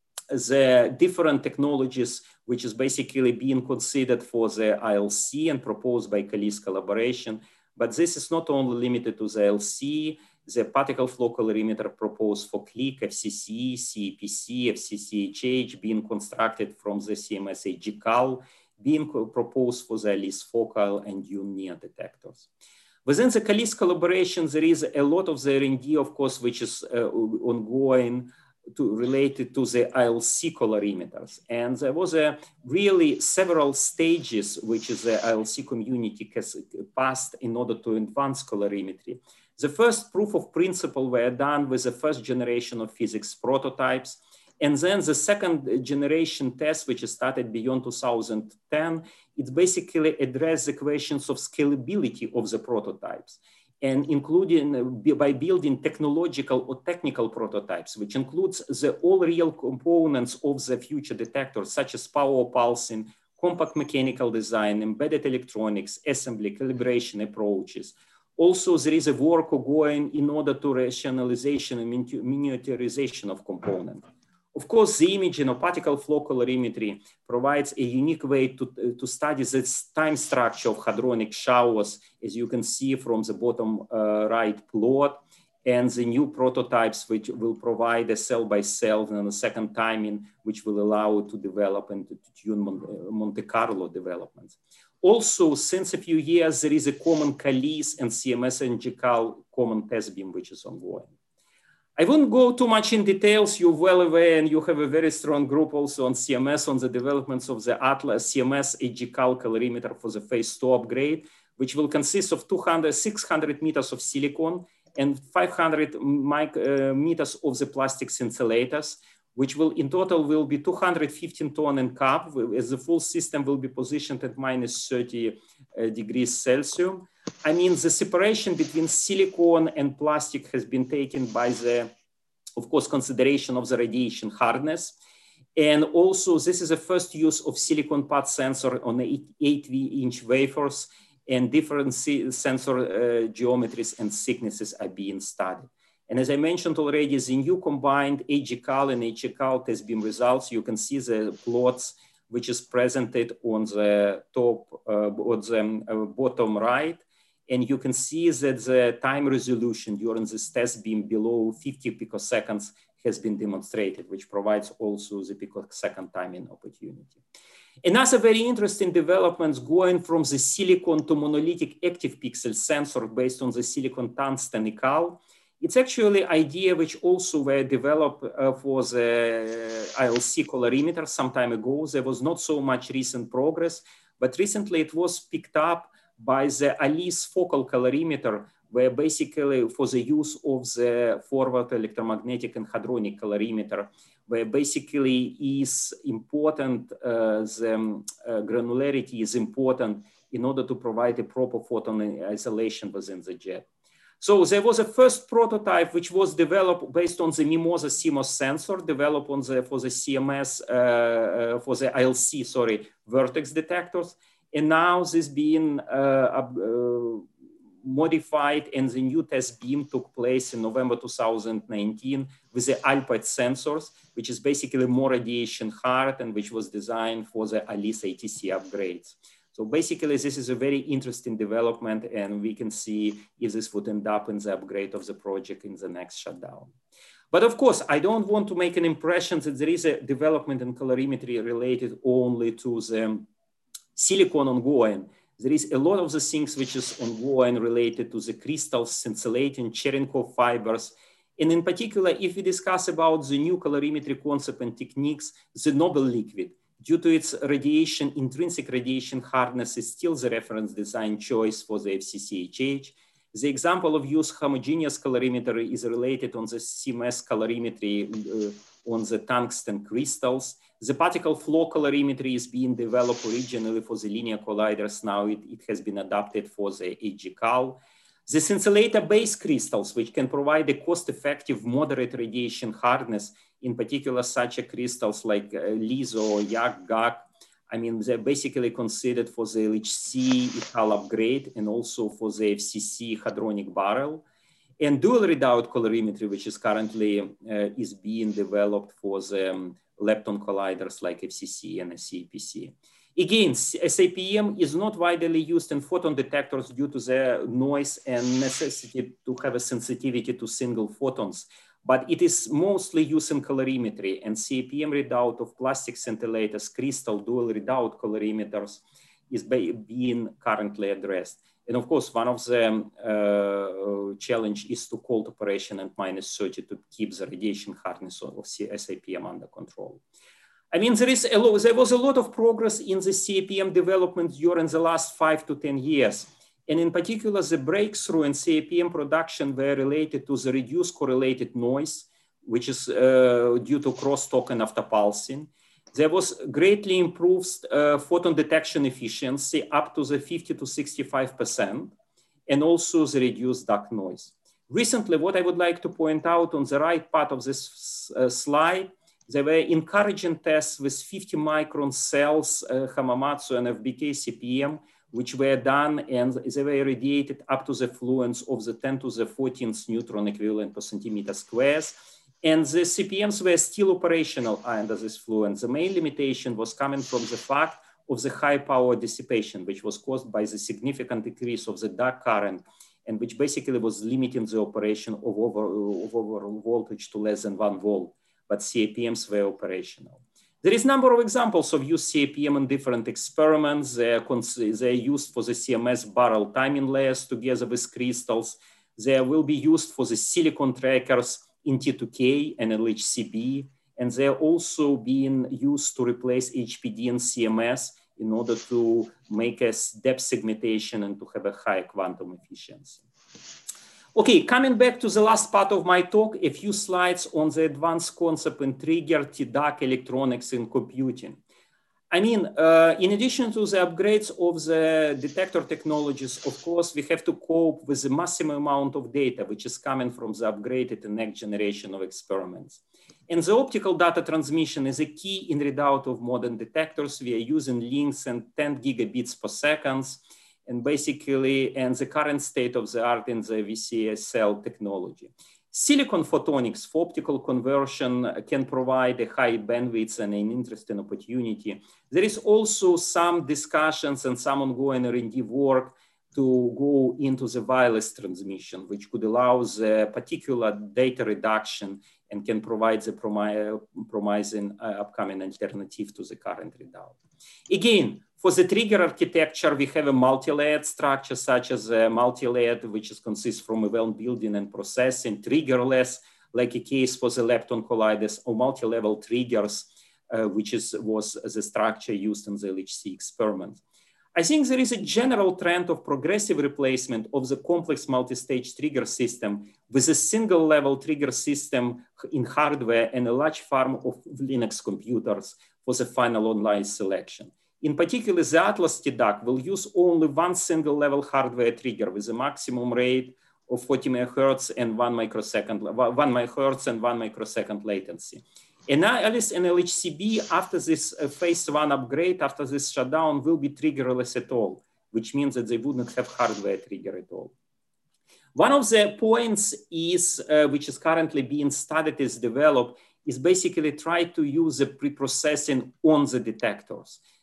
the different technologies which is basically being considered for the ILC and proposed by CALICE collaboration. But this is not only limited to the ILC. The particle flow colorimeter proposed for CLIC, FCC, CEPC, FCC-HH, being constructed from the CMS H-cal, being proposed for the ALICE focal and DUNE NEO detectors. Within the CALICE collaboration, there is a lot of the R&D, of course, which is ongoing related to the ILC colorimeters. And there was really several stages which is the ILC community has passed in order to advance colorimetry. The first proof of principle were done with the first generation of physics prototypes. And then the second generation test, which started beyond 2010, it basically addressed the questions of scalability of the prototypes, and including by building technological or technical prototypes, which includes the all real components of the future detectors, such as power pulsing, compact mechanical design, embedded electronics, assembly, calibration approaches. Also, there is a work ongoing in order to rationalization and miniaturization of components. Of course, the IMAGEN or particle flow colorimetry provides a unique way to study the time structure of hadronic showers, as you can see from the bottom right plot, and the new prototypes which will provide a cell by cell and a second timing, which will allow to develop and to tune Monte Carlo developments. Also, since a few years, there is a common CALICE and CMS H-cal common test beam, which is ongoing. I won't go too much in details. You're well aware, and you have a very strong group also on CMS on the developments of the Atlas CMS H-cal colorimeter for the phase 2 upgrade, which will consist of 600 meters of silicon and 500 meters of the plastic scintillators, which will in total will be 215 ton in cap, as the full system will be positioned at minus 30 degrees Celsius. I mean, the separation between silicon and plastic has been taken by the, of course, consideration of the radiation hardness. And also, this is the first use of silicon pad sensor on 8-inch wafers, and different sensor geometries and thicknesses are being studied. And as I mentioned already, the new combined H-cal and H-cal test beam results, you can see the plots which is presented on the top, on the bottom right. And you can see that the time resolution during this test beam below 50 picoseconds has been demonstrated, which provides also the picosecond timing opportunity. Another very interesting development going from the silicon to monolithic active pixel sensor based on the silicon tungsten ECAL. It's actually idea which also were developed for the ILC colorimeter some time ago. There was not so much recent progress, but recently it was picked up by the ALICE focal colorimeter, where basically for the use of the forward electromagnetic and hadronic colorimeter, where basically is important, the granularity is important in order to provide a proper photon isolation within the jet. So there was a first prototype which was developed based on the Mimosa CMOS sensor developed on the, for the CMS, for the ILC, sorry, vertex detectors. And now this being modified, and the new test beam took place in November 2019 with the Alpide sensors, which is basically more radiation hard and which was designed for the ALICE ATC upgrades. So basically, this is a very interesting development, and we can see if this would end up in the upgrade of the project in the next shutdown. But of course, I don't want to make an impression that there is a development in colorimetry related only to the silicon ongoing. There is a lot of the things which is ongoing related to the crystals, scintillating, Cherenkov fibers. And in particular, if we discuss about the new colorimetry concept and techniques, the Nobel liquid, due to its radiation, intrinsic radiation hardness, is still the reference design choice for the FCCHH. The example of use homogeneous colorimetry is related on the CMS colorimetry on the tungsten crystals. The particle flow colorimetry is being developed originally for the linear colliders. Now it has been adapted for the HGCAL. The scintillator-based crystals, which can provide a cost-effective moderate radiation hardness, in particular such a crystals like LISO, YAG, GAC, I mean, they're basically considered for the LHC ECAL upgrade and also for the FCC hadronic barrel. And dual readout colorimetry, which is currently is being developed for the lepton colliders like FCC and SCPC. Again, SAPM is not widely used in photon detectors due to the noise and necessity to have a sensitivity to single photons, but it is mostly used in colorimetry, and SAPM readout of plastic scintillators, crystal dual readout colorimeters is being currently addressed. And of course, one of the challenge is to cold operation and -30 to keep the radiation hardness of SAPM under control. I mean, there was a lot of progress in the CAPM development during the last 5 to 10 years. And in particular, the breakthrough in CAPM production were related to the reduced correlated noise, which is due to crosstalk and afterpulsing. There was greatly improved photon detection efficiency up to the 50 to 65%, and also the reduced dark noise. Recently, what I would like to point out on the right part of this slide, there were encouraging tests with 50 micron cells, Hamamatsu and FBK CPM, which were done, and they were irradiated up to the fluence of the 10 to the 14th neutron equivalent per centimeter squares. And the CPMs were still operational under this fluence. The main limitation was coming from the fact of the high power dissipation, which was caused by the significant decrease of the dark current, and which basically was limiting the operation of overall voltage to less than 1 volt. But CAPMs were operational. There is a number of examples of use CAPM in different experiments. They're used for the CMS barrel timing layers together with crystals. They will be used for the silicon trackers in T2K and LHCb. And they're also being used to replace HPD and CMS in order to make a depth segmentation and to have a higher quantum efficiency. Okay, coming back to the last part of my talk, a few slides on the advanced concept in trigger, TDAC, electronics, and computing. I mean, in addition to the upgrades of the detector technologies, of course, we have to cope with the massive amount of data, which is coming from the upgraded and next generation of experiments. And the optical data transmission is a key in readout of modern detectors. We are using links and 10 gigabits per second. And basically, and the current state of the art in the VCSEL technology. Silicon photonics for optical conversion can provide a high bandwidth and an interesting opportunity. There is also some discussions and some ongoing R&D work to go into the wireless transmission, which could allow the particular data reduction and can provide the promising upcoming alternative to the current readout. Again, for the trigger architecture, we have a multi-layered structure, such as a multi-layered, which consists from event building and processing, triggerless, like a case for the lepton colliders, or multi-level triggers, which was the structure used in the LHC experiment. I think there is a general trend of progressive replacement of the complex multi-stage trigger system with a single level trigger system in hardware and a large farm of Linux computers for the final online selection. In particular, the Atlas TDAC will use only one single level hardware trigger with a maximum rate of 40 megahertz and 1 megahertz and 1 microsecond latency. And Alice and LHCb, after this phase 1 upgrade, after this shutdown, will be triggerless at all, which means that they wouldn't have hardware trigger at all. One of the points is, which is currently being studied, is developed, is basically try to use the pre-processing on the detectors.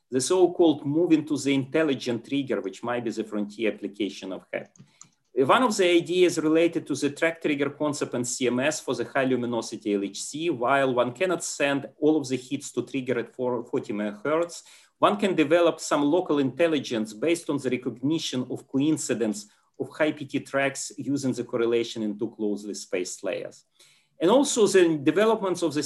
the so-called moving to the intelligent trigger, which might be the frontier application of HEP. One of the ideas related to the track trigger concept and CMS for the high luminosity LHC, while one cannot send all of the hits to trigger at 40 megahertz, one can develop some local intelligence based on the recognition of coincidence of high PT tracks using the correlation in two closely spaced layers. And also the developments of the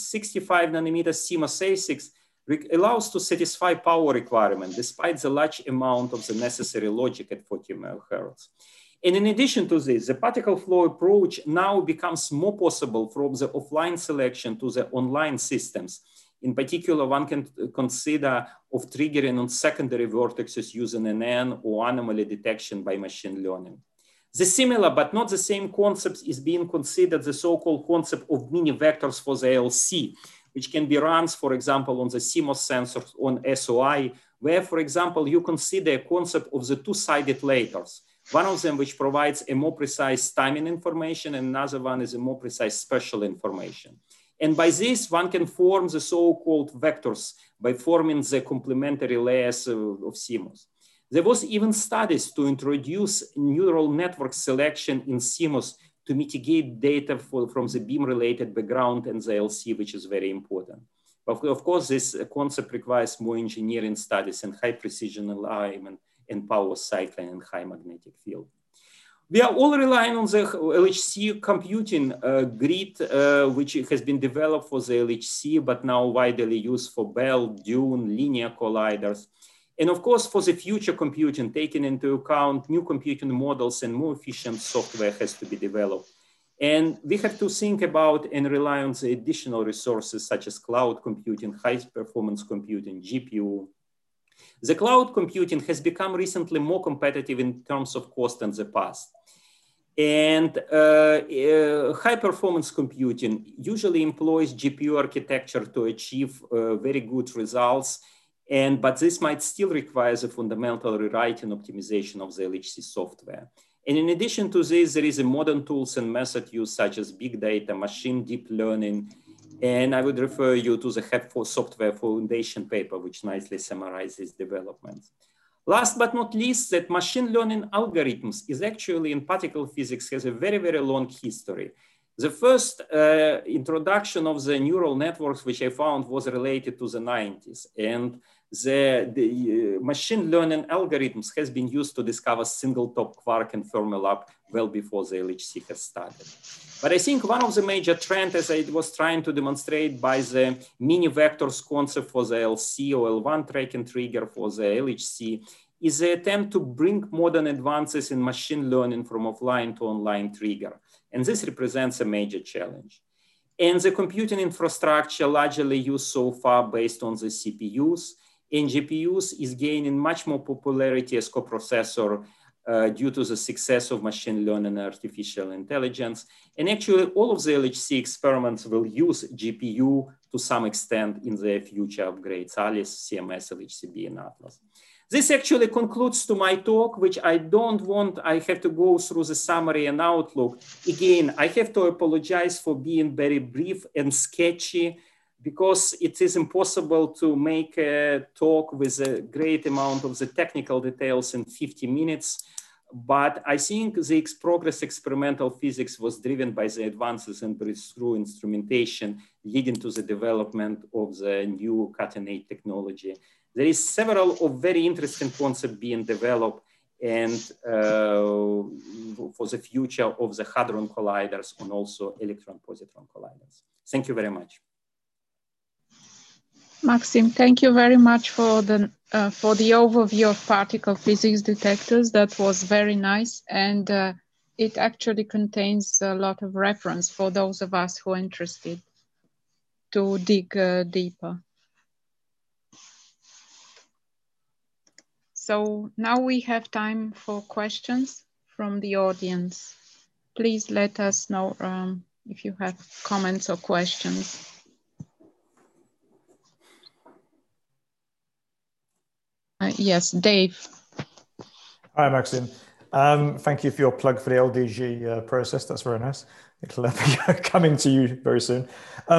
65 nanometer CMOS ASICs allows to satisfy power requirement despite the large amount of the necessary logic at 40 megahertz. And in addition to this, the particle flow approach now becomes more possible from the offline selection to the online systems. In particular, one can consider of triggering on secondary vortexes using NN or anomaly detection by machine learning. The similar but not the same concept is being considered the so-called concept of mini vectors for the LC, which can be run, for example, on the CMOS sensors on SOI, where, for example, you consider a concept of the two-sided laters. One of them which provides a more precise timing information, and another one is a more precise spatial information. And by this, one can form the so-called vectors by forming the complementary layers of CMOS. There was even studies to introduce neural network selection in CMOS to mitigate data from the beam-related background and the LC, which is very important. But of course, this concept requires more engineering studies and high precision alignment and power cycling and high magnetic field. We are all relying on the LHC computing grid, which has been developed for the LHC, but now widely used for Bell, Dune, linear colliders. And of course, for the future computing, taking into account new computing models and more efficient software has to be developed. And we have to think about and rely on the additional resources such as cloud computing, high performance computing, GPU. The cloud computing has become recently more competitive in terms of cost than the past. And high performance computing usually employs GPU architecture to achieve very good results. But this might still require the fundamental rewriting optimization of the LHC software. And in addition to this, there is a modern tools and method use such as big data, machine deep learning. And I would refer you to the HEP software foundation paper, which nicely summarizes developments. Last but not least, that machine learning algorithms is actually in particle physics has a very, very long history. The first introduction of the neural networks, which I found was related to the 90s. And the machine learning algorithms has been used to discover single top quark and Fermilab well before the LHC has started. But I think one of the major trends, as I was trying to demonstrate by the mini vectors concept for the LC or L1 tracking trigger for the LHC, is the attempt to bring modern advances in machine learning from offline to online trigger. And this represents a major challenge. And the computing infrastructure largely used so far based on the CPUs, and GPUs is gaining much more popularity as coprocessor due to the success of machine learning and artificial intelligence. And actually all of the LHC experiments will use GPU to some extent in their future upgrades, Alice, CMS, LHCb, and Atlas. This actually concludes to my talk, which I have to go through the summary and outlook. Again, I have to apologize for being very brief and sketchy because it is impossible to make a talk with a great amount of the technical details in 50 minutes. But I think the progress experimental physics was driven by the advances in breakthrough instrumentation leading to the development of the new cutting-edge technology. There is several of very interesting concepts being developed and for the future of the hadron colliders and also electron-positron colliders. Thank you very much. Maxim, thank you very much for the overview of particle physics detectors. That was very nice, and it actually contains a lot of reference for those of us who are interested to dig deeper. So now we have time for questions from the audience. Please let us know if you have comments or questions. Yes, Dave. Hi, Maxim. Thank you for your plug for the LDG process. That's very nice. it'll be coming to you very soon.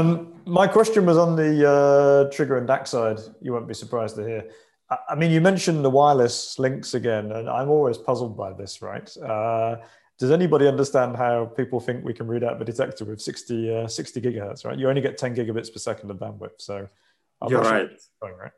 My question was on the Trigger and DAC side. You won't be surprised to hear. I mean, you mentioned the wireless links again, and I'm always puzzled by this, right? Does anybody understand how people think we can read out the detector with 60 gigahertz, right? You only get 10 gigabits per second of bandwidth. So you're right. Right.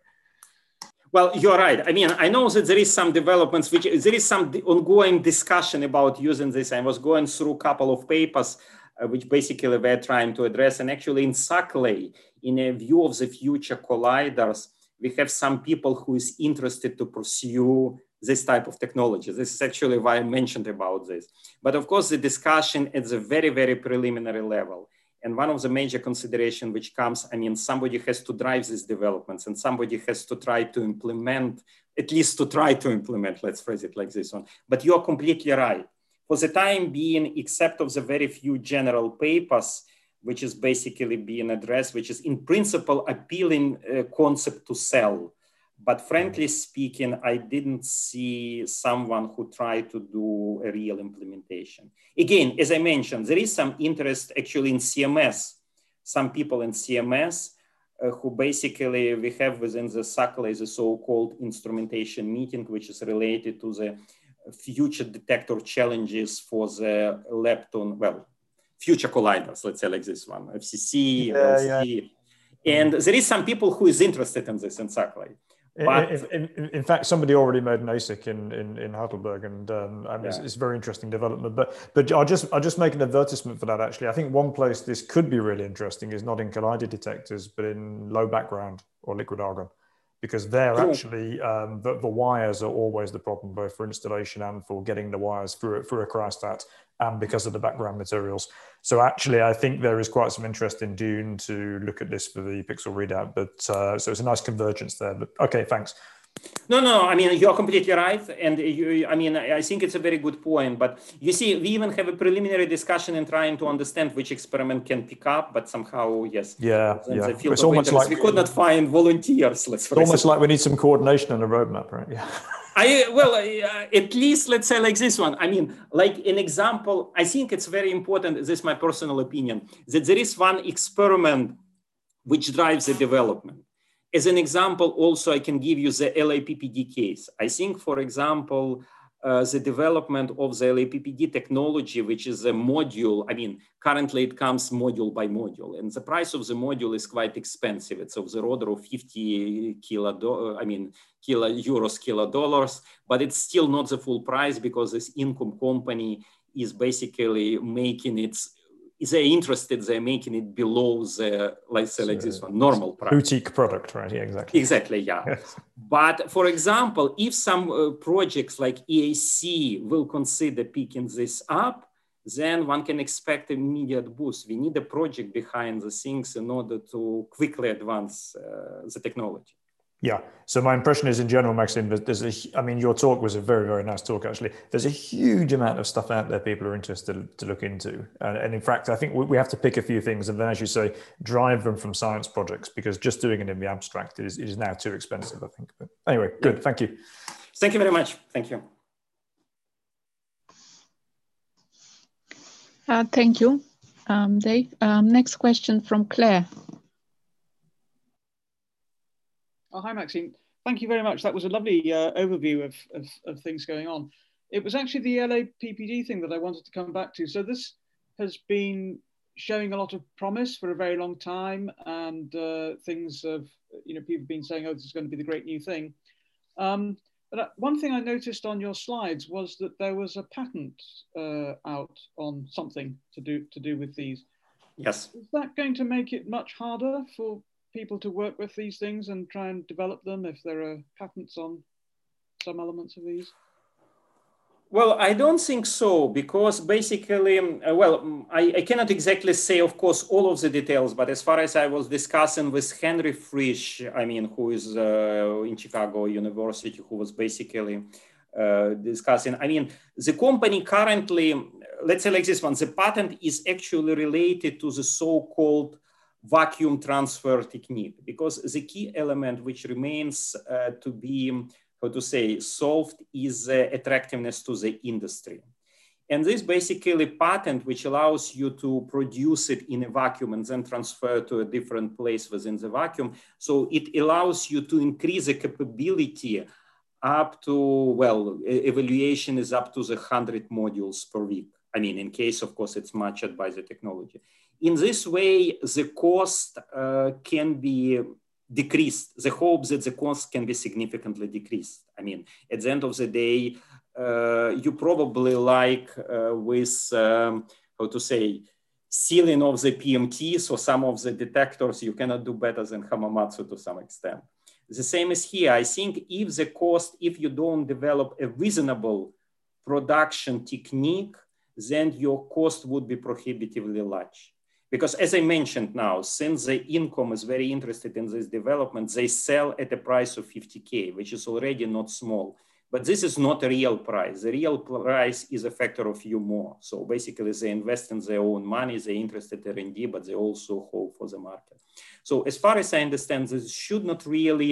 Well, you're right. I mean, I know that there is some developments, there is some ongoing discussion about using this. I was going through a couple of papers, which basically we're trying to address. And actually in SACLAY, in a view of the future colliders, we have some people who is interested to pursue this type of technology. This is actually why I mentioned about this. But of course, the discussion at the very, very preliminary level. And one of the major considerations which comes, I mean, somebody has to drive these developments and somebody has to try to implement, at least to try to implement, let's phrase it like this one. But you're completely right. For the time being, except of the very few general papers, which is basically being addressed, which is in principle appealing concept to sell. But frankly speaking, I didn't see someone who tried to do a real implementation. Again, as I mentioned, there is some interest actually in CMS. Some people in CMS who basically, we have within the SACLAY the so-called instrumentation meeting, which is related to the future detector challenges for the lepton, well, future colliders, let's say like this one, FCC, LC. Yeah. And there is some people who is interested in this in SACLAY. But in fact, somebody already made an ASIC in Heidelberg, and it's a very interesting development. But I'll just make an advertisement for that. Actually, I think one place this could be really interesting is not in collider detectors, but in low background or liquid argon, because there actually the wires are always the problem, both for installation and for getting the wires through a cryostat, and because of the background materials. So actually, I think there is quite some interest in Dune to look at this for the pixel readout. But so it's a nice convergence there. But okay, thanks. No, I mean, you're completely right. And I think it's a very good point. But you see, we even have a preliminary discussion in trying to understand which experiment can pick up. But somehow, yes. Yeah. It's almost like we could not find volunteers. It's almost like we need some coordination on the roadmap, right? Yeah. At least let's say like this one. I mean, like an example, I think it's very important, this is my personal opinion, that there is one experiment which drives the development. As an example, also, I can give you the LAPPD case. I think, for example, the development of the LAPPD technology, which is a module, I mean, currently it comes module by module, and the price of the module is quite expensive. It's of the order of 50 $, but it's still not the full price because this income company is basically making they're interested, they're making it below the, let's say like this one, normal price. Boutique product, right? Yeah, exactly. Exactly, yeah. Yes. But for example, if some projects like EAC will consider picking this up, then one can expect an immediate boost. We need a project behind the things in order to quickly advance the technology. Yeah. So my impression is, in general, Maxim, your talk was a very, very nice talk, actually. There's a huge amount of stuff out there people are interested to look into. And in fact, I think we have to pick a few things and then, as you say, drive them from science projects, because just doing it in the abstract is now too expensive, I think. But anyway, good. Thank you. Thank you very much. Thank you. Thank you, Dave. Next question from Claire. Oh, hi, Maxime. Thank you very much. That was a lovely overview of things going on. It was actually the LAPPD thing that I wanted to come back to. So this has been showing a lot of promise for a very long time, and things of, people have been saying, oh, this is going to be the great new thing. But one thing I noticed on your slides was that there was a patent out on something to do with these. Yes. Is that going to make it much harder for people to work with these things and try and develop them if there are patents on some elements of these? Well, I don't think so, because basically, I cannot exactly say, of course, all of the details, but as far as I was discussing with Henry Frisch, who is in Chicago University, who was basically discussing, the company currently, let's say like this one, the patent is actually related to the so-called vacuum transfer technique, because the key element which remains to be, solved is attractiveness to the industry. And this basically patent which allows you to produce it in a vacuum and then transfer to a different place within the vacuum. So it allows you to increase the capability up to, well, evaluation is up to the 100 modules per week. I mean, in case, of course, it's matched by the technology. In this way, the cost can be decreased. The hope that the cost can be significantly decreased. I mean, at the end of the day, you probably like with, how to say, sealing of the PMT, so some of the detectors you cannot do better than Hamamatsu to some extent. The same is here. I think if the cost, if you don't develop a reasonable production technique, then your cost would be prohibitively large. Because as I mentioned now, since the income is very interested in this development, they sell at a price of 50K, which is already not small. But this is not a real price. The real price is a factor of few more. So basically they invest in their own money, they're interested in R&D, but they also hope for the market. So as far as I understand, this should not really,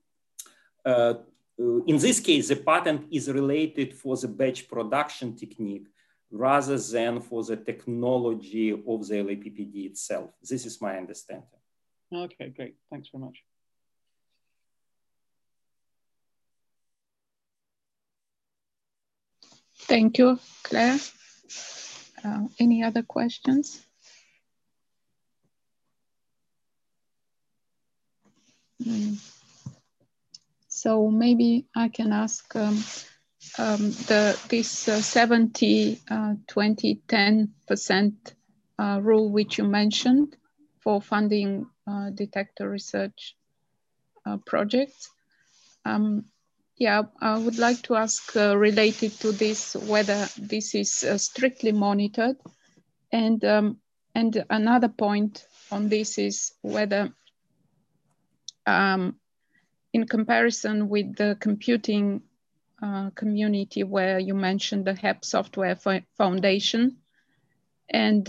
in this case, the patent is related for the batch production technique rather than for the technology of the LAPPD itself. This is my understanding. Okay, great. Thanks very much. Thank you, Claire. Any other questions? So maybe I can ask this 70, 20, 10% rule which you mentioned for funding detector research projects. Yeah, I would like to ask related to this, whether this is strictly monitored. And another point on this is whether in comparison with the computing community where you mentioned the HEP Software Foundation and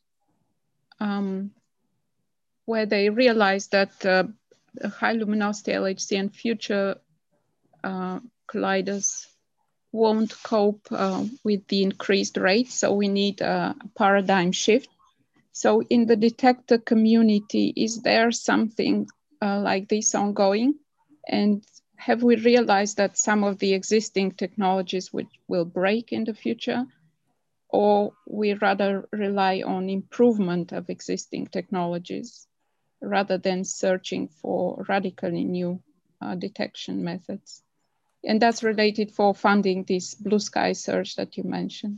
where they realized that the high luminosity LHC and future colliders won't cope with the increased rate. So we need a paradigm shift. So in the detector community, is there something like this ongoing? And have we realized that some of the existing technologies will break in the future? Or we rather rely on improvement of existing technologies rather than searching for radically new detection methods? And that's related for funding this blue sky search that you mentioned.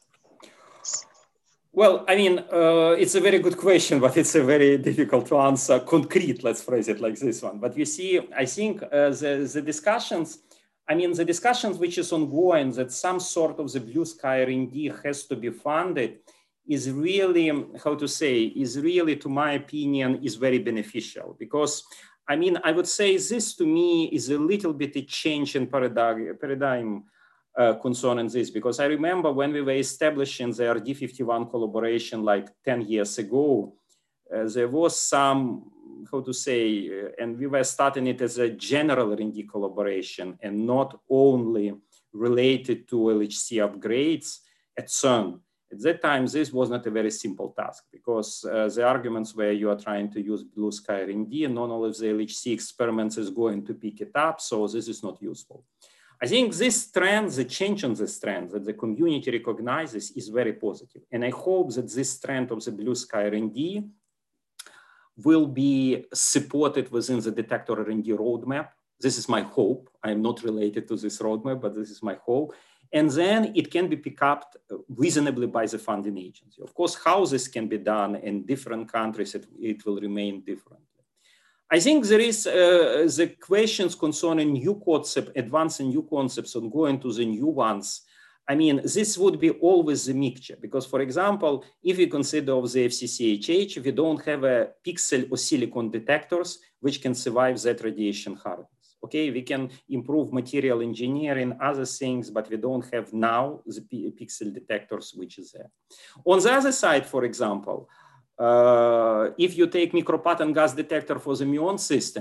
Well, I mean, it's a very good question, but it's a very difficult to answer. Concrete, let's phrase it like this one. But you see, I think the discussions, I mean, the discussions which is ongoing that some sort of the blue sky R&D has to be funded is really, how to say, is really, to my opinion, is very beneficial. Because, I mean, I would say this to me is a little bit a change in paradigm concerning this, because I remember when we were establishing the RD51 collaboration like 10 years ago, there was some, how to say, and we were starting it as a general R&D collaboration and not only related to LHC upgrades at CERN. At that time, this was not a very simple task because the arguments were you are trying to use blue sky R&D and none of the LHC experiments is going to pick it up, so this is not useful. I think this trend, the change on this trend that the community recognizes is very positive. And I hope that this trend of the blue sky R&D will be supported within the detector R&D roadmap. This is my hope. I am not related to this roadmap, but this is my hope. And then it can be picked up reasonably by the funding agency. Of course, how this can be done in different countries, it will remain different. I think there is the questions concerning new concepts, advancing new concepts and going to the new ones. I mean, this would be always a mixture because, for example, if you consider of the FCCHH, we don't have a pixel or silicon detectors which can survive that radiation hardness. Okay, we can improve material engineering, other things, but we don't have now the pixel detectors which is there. On the other side, for example, if you take micropattern gas detector for the muon systems,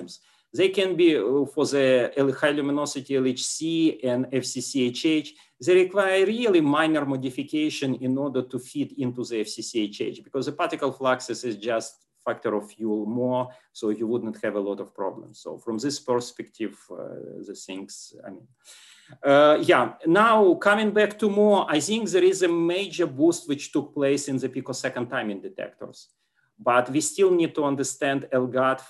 They can be for the high luminosity LHC and FCCHH. They require really minor modification in order to fit into the FCCHH, because the particle fluxes is just factor of fuel more, so you wouldn't have a lot of problems. So from this perspective, the things, I mean, yeah, now coming back to more, I think there is a major boost which took place in the picosecond timing detectors, but we still need to understand LGAD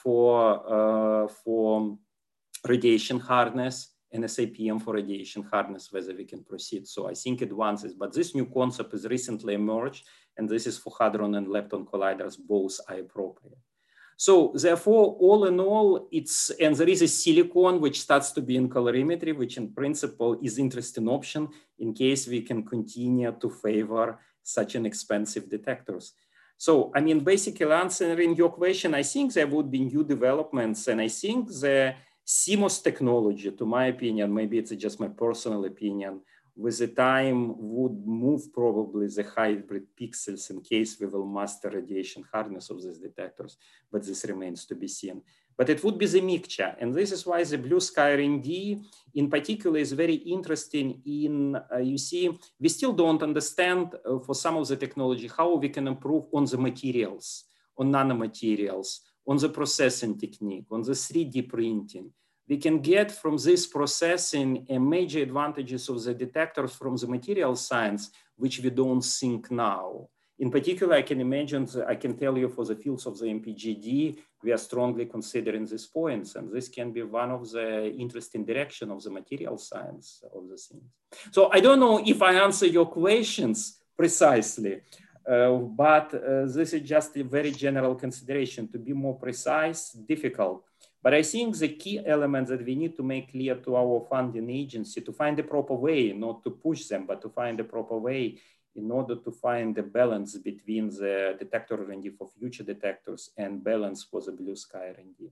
for radiation hardness and SAPM for radiation hardness, whether we can proceed. So I think advances, but this new concept is recently emerged, and this is for hadron and lepton colliders, both are appropriate. So therefore, all in all, and there is a silicon which starts to be in colorimetry, which in principle is interesting option in case we can continue to favor such an expensive detectors. So, I mean, basically answering your question, I think there would be new developments, and I think the CMOS technology, to my opinion, maybe it's just my personal opinion, with the time would move probably the hybrid pixels in case we will master radiation hardness of these detectors, but this remains to be seen. But it would be the mixture, and this is why the Blue Sky R&D in particular is very interesting in, you see, we still don't understand for some of the technology how we can improve on the materials, on nanomaterials, on the processing technique, on the 3D printing. We can get from this processing a major advantages of the detectors from the material science, which we don't think now. In particular, I can imagine, I can tell you for the fields of the MPGD, we are strongly considering these points, and this can be one of the interesting direction of the material science of the things. So I don't know if I answer your questions precisely, but this is just a very general consideration. To be more precise, difficult. But I think the key elements that we need to make clear to our funding agency to find the proper way, not to push them, but to find the proper way in order to find the balance between the detector R&D for future detectors and balance for the Blue Sky R&D.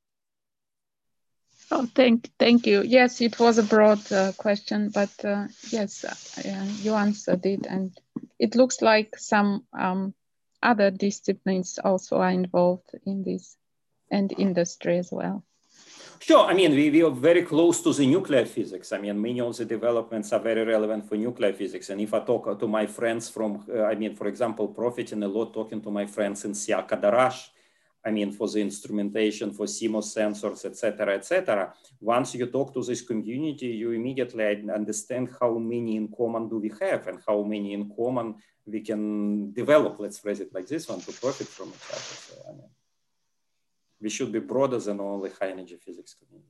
Oh, thank you. Yes, it was a broad question, but yes, you answered it, and it looks like some other disciplines also are involved in this, and industry as well. Sure, I mean, we are very close to the nuclear physics. I mean, many of the developments are very relevant for nuclear physics. And if I talk to my friends from, I mean, for example, profiting a lot talking to my friends in SIA Cadarache, I mean, for the instrumentation, for CMOS sensors, et cetera, once you talk to this community, you immediately understand how many in common do we have and how many in common we can develop, let's phrase it like this one, to profit from each other. So, I mean, we should be broader than only high energy physics community.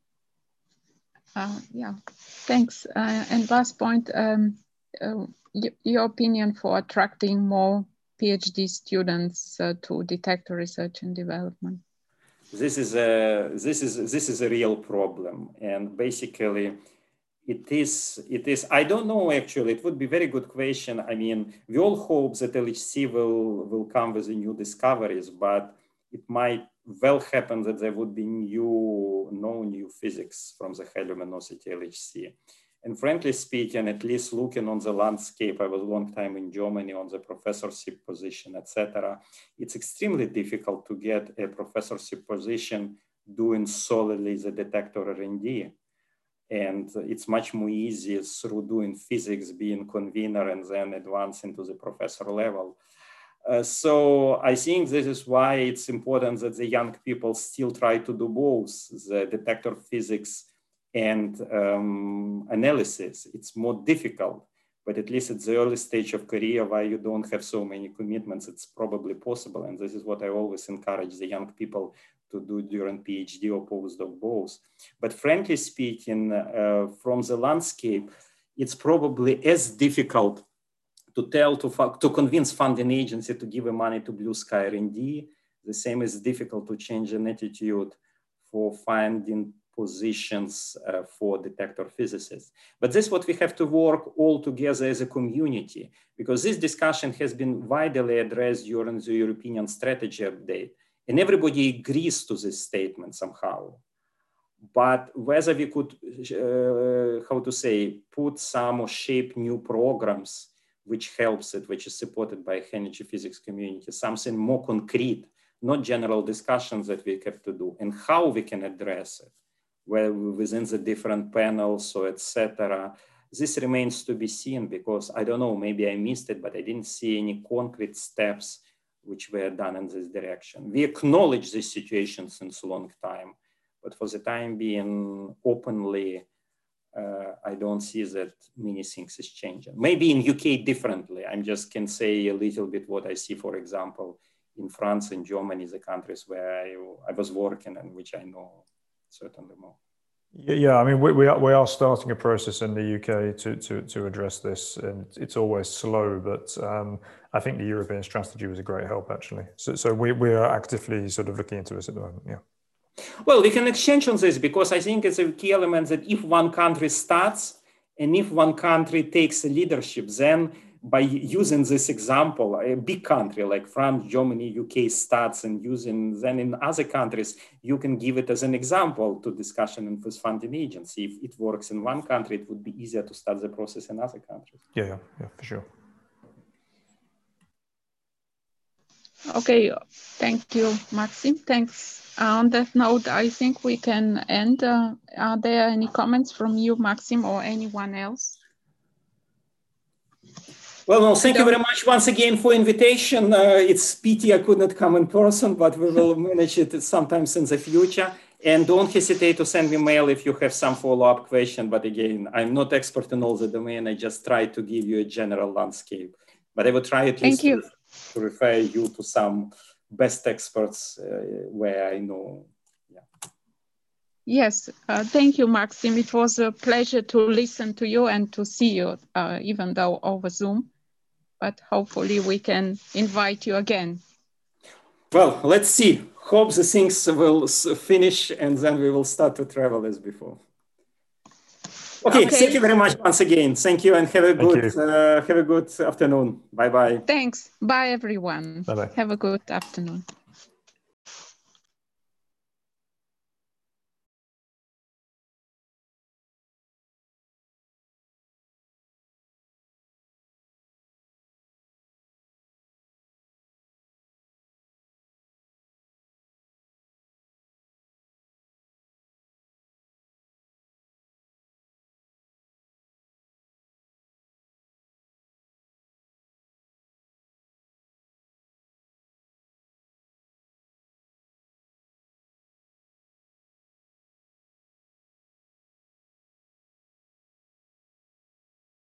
Yeah, thanks. And last point, your opinion for attracting more PhD students to detector research and development. This is a real problem, and basically, it is. I don't know actually. It would be a very good question. I mean, we all hope that LHC will come with new discoveries, but it might well happen that there would be no new physics from the high luminosity LHC. And frankly speaking, at least looking on the landscape, I was a long time in Germany on the professorship position, etc. It's extremely difficult to get a professorship position doing solely the detector R&D. And it's much more easy through doing physics, being convener, and then advance into the professor level. So I think this is why it's important that the young people still try to do both the detector physics and analysis. It's more difficult, but at least at the early stage of career where you don't have so many commitments, it's probably possible. And this is what I always encourage the young people to do during PhD or postdoc both. But frankly speaking, from the landscape, it's probably as difficult to convince funding agency to give money to Blue Sky R&D. The same is difficult to change an attitude for finding positions for detector physicists. But this is what we have to work all together as a community, because this discussion has been widely addressed during the European strategy update, and everybody agrees to this statement somehow. But whether we could, put some or shape new programs which helps it, which is supported by energy physics community, something more concrete not general discussions that we have to do, and how we can address it, where within the different panels, so etc. This remains to be seen, because I don't know, maybe I missed it, but I didn't see any concrete steps which were done in this direction. We acknowledge this situation since a long time, but for the time being, openly, I don't see that many things is changing. Maybe in UK differently. I just can say a little bit what I see, for example, in France and Germany, the countries where I was working and which I know certainly more. Yeah, I mean, we are starting a process in the UK to address this, and it's always slow, but I think the European strategy was a great help, actually. So we are actively sort of looking into this at the moment, yeah. Well, we can exchange on this, because I think it's a key element that if one country starts and if one country takes leadership, then by using this example, a big country like France, Germany, UK starts and using, then in other countries, you can give it as an example to discussion with funding agency. If it works in one country, it would be easier to start the process in other countries. Yeah, for sure. Okay, thank you, Maxim. Thanks. On that note, I think we can end. Are there any comments from you, Maxim, or anyone else? Well, no, thank you very much once again for invitation. It's pity I could not come in person, but we will manage it sometimes in the future. And don't hesitate to send me mail if you have some follow-up question. But again, I'm not expert in all the domain. I just try to give you a general landscape. But I will try at least to refer you to some best experts where I know. Yeah. Yes, thank you, Maxim. It was a pleasure to listen to you and to see you, even though over Zoom. But hopefully we can invite you again. Well, let's see. Hope the things will finish and then we will start to travel as before. Okay, thank you very much once again. Thank you and have a good afternoon. Bye-bye. Thanks. Bye, everyone. Bye-bye. Have a good afternoon.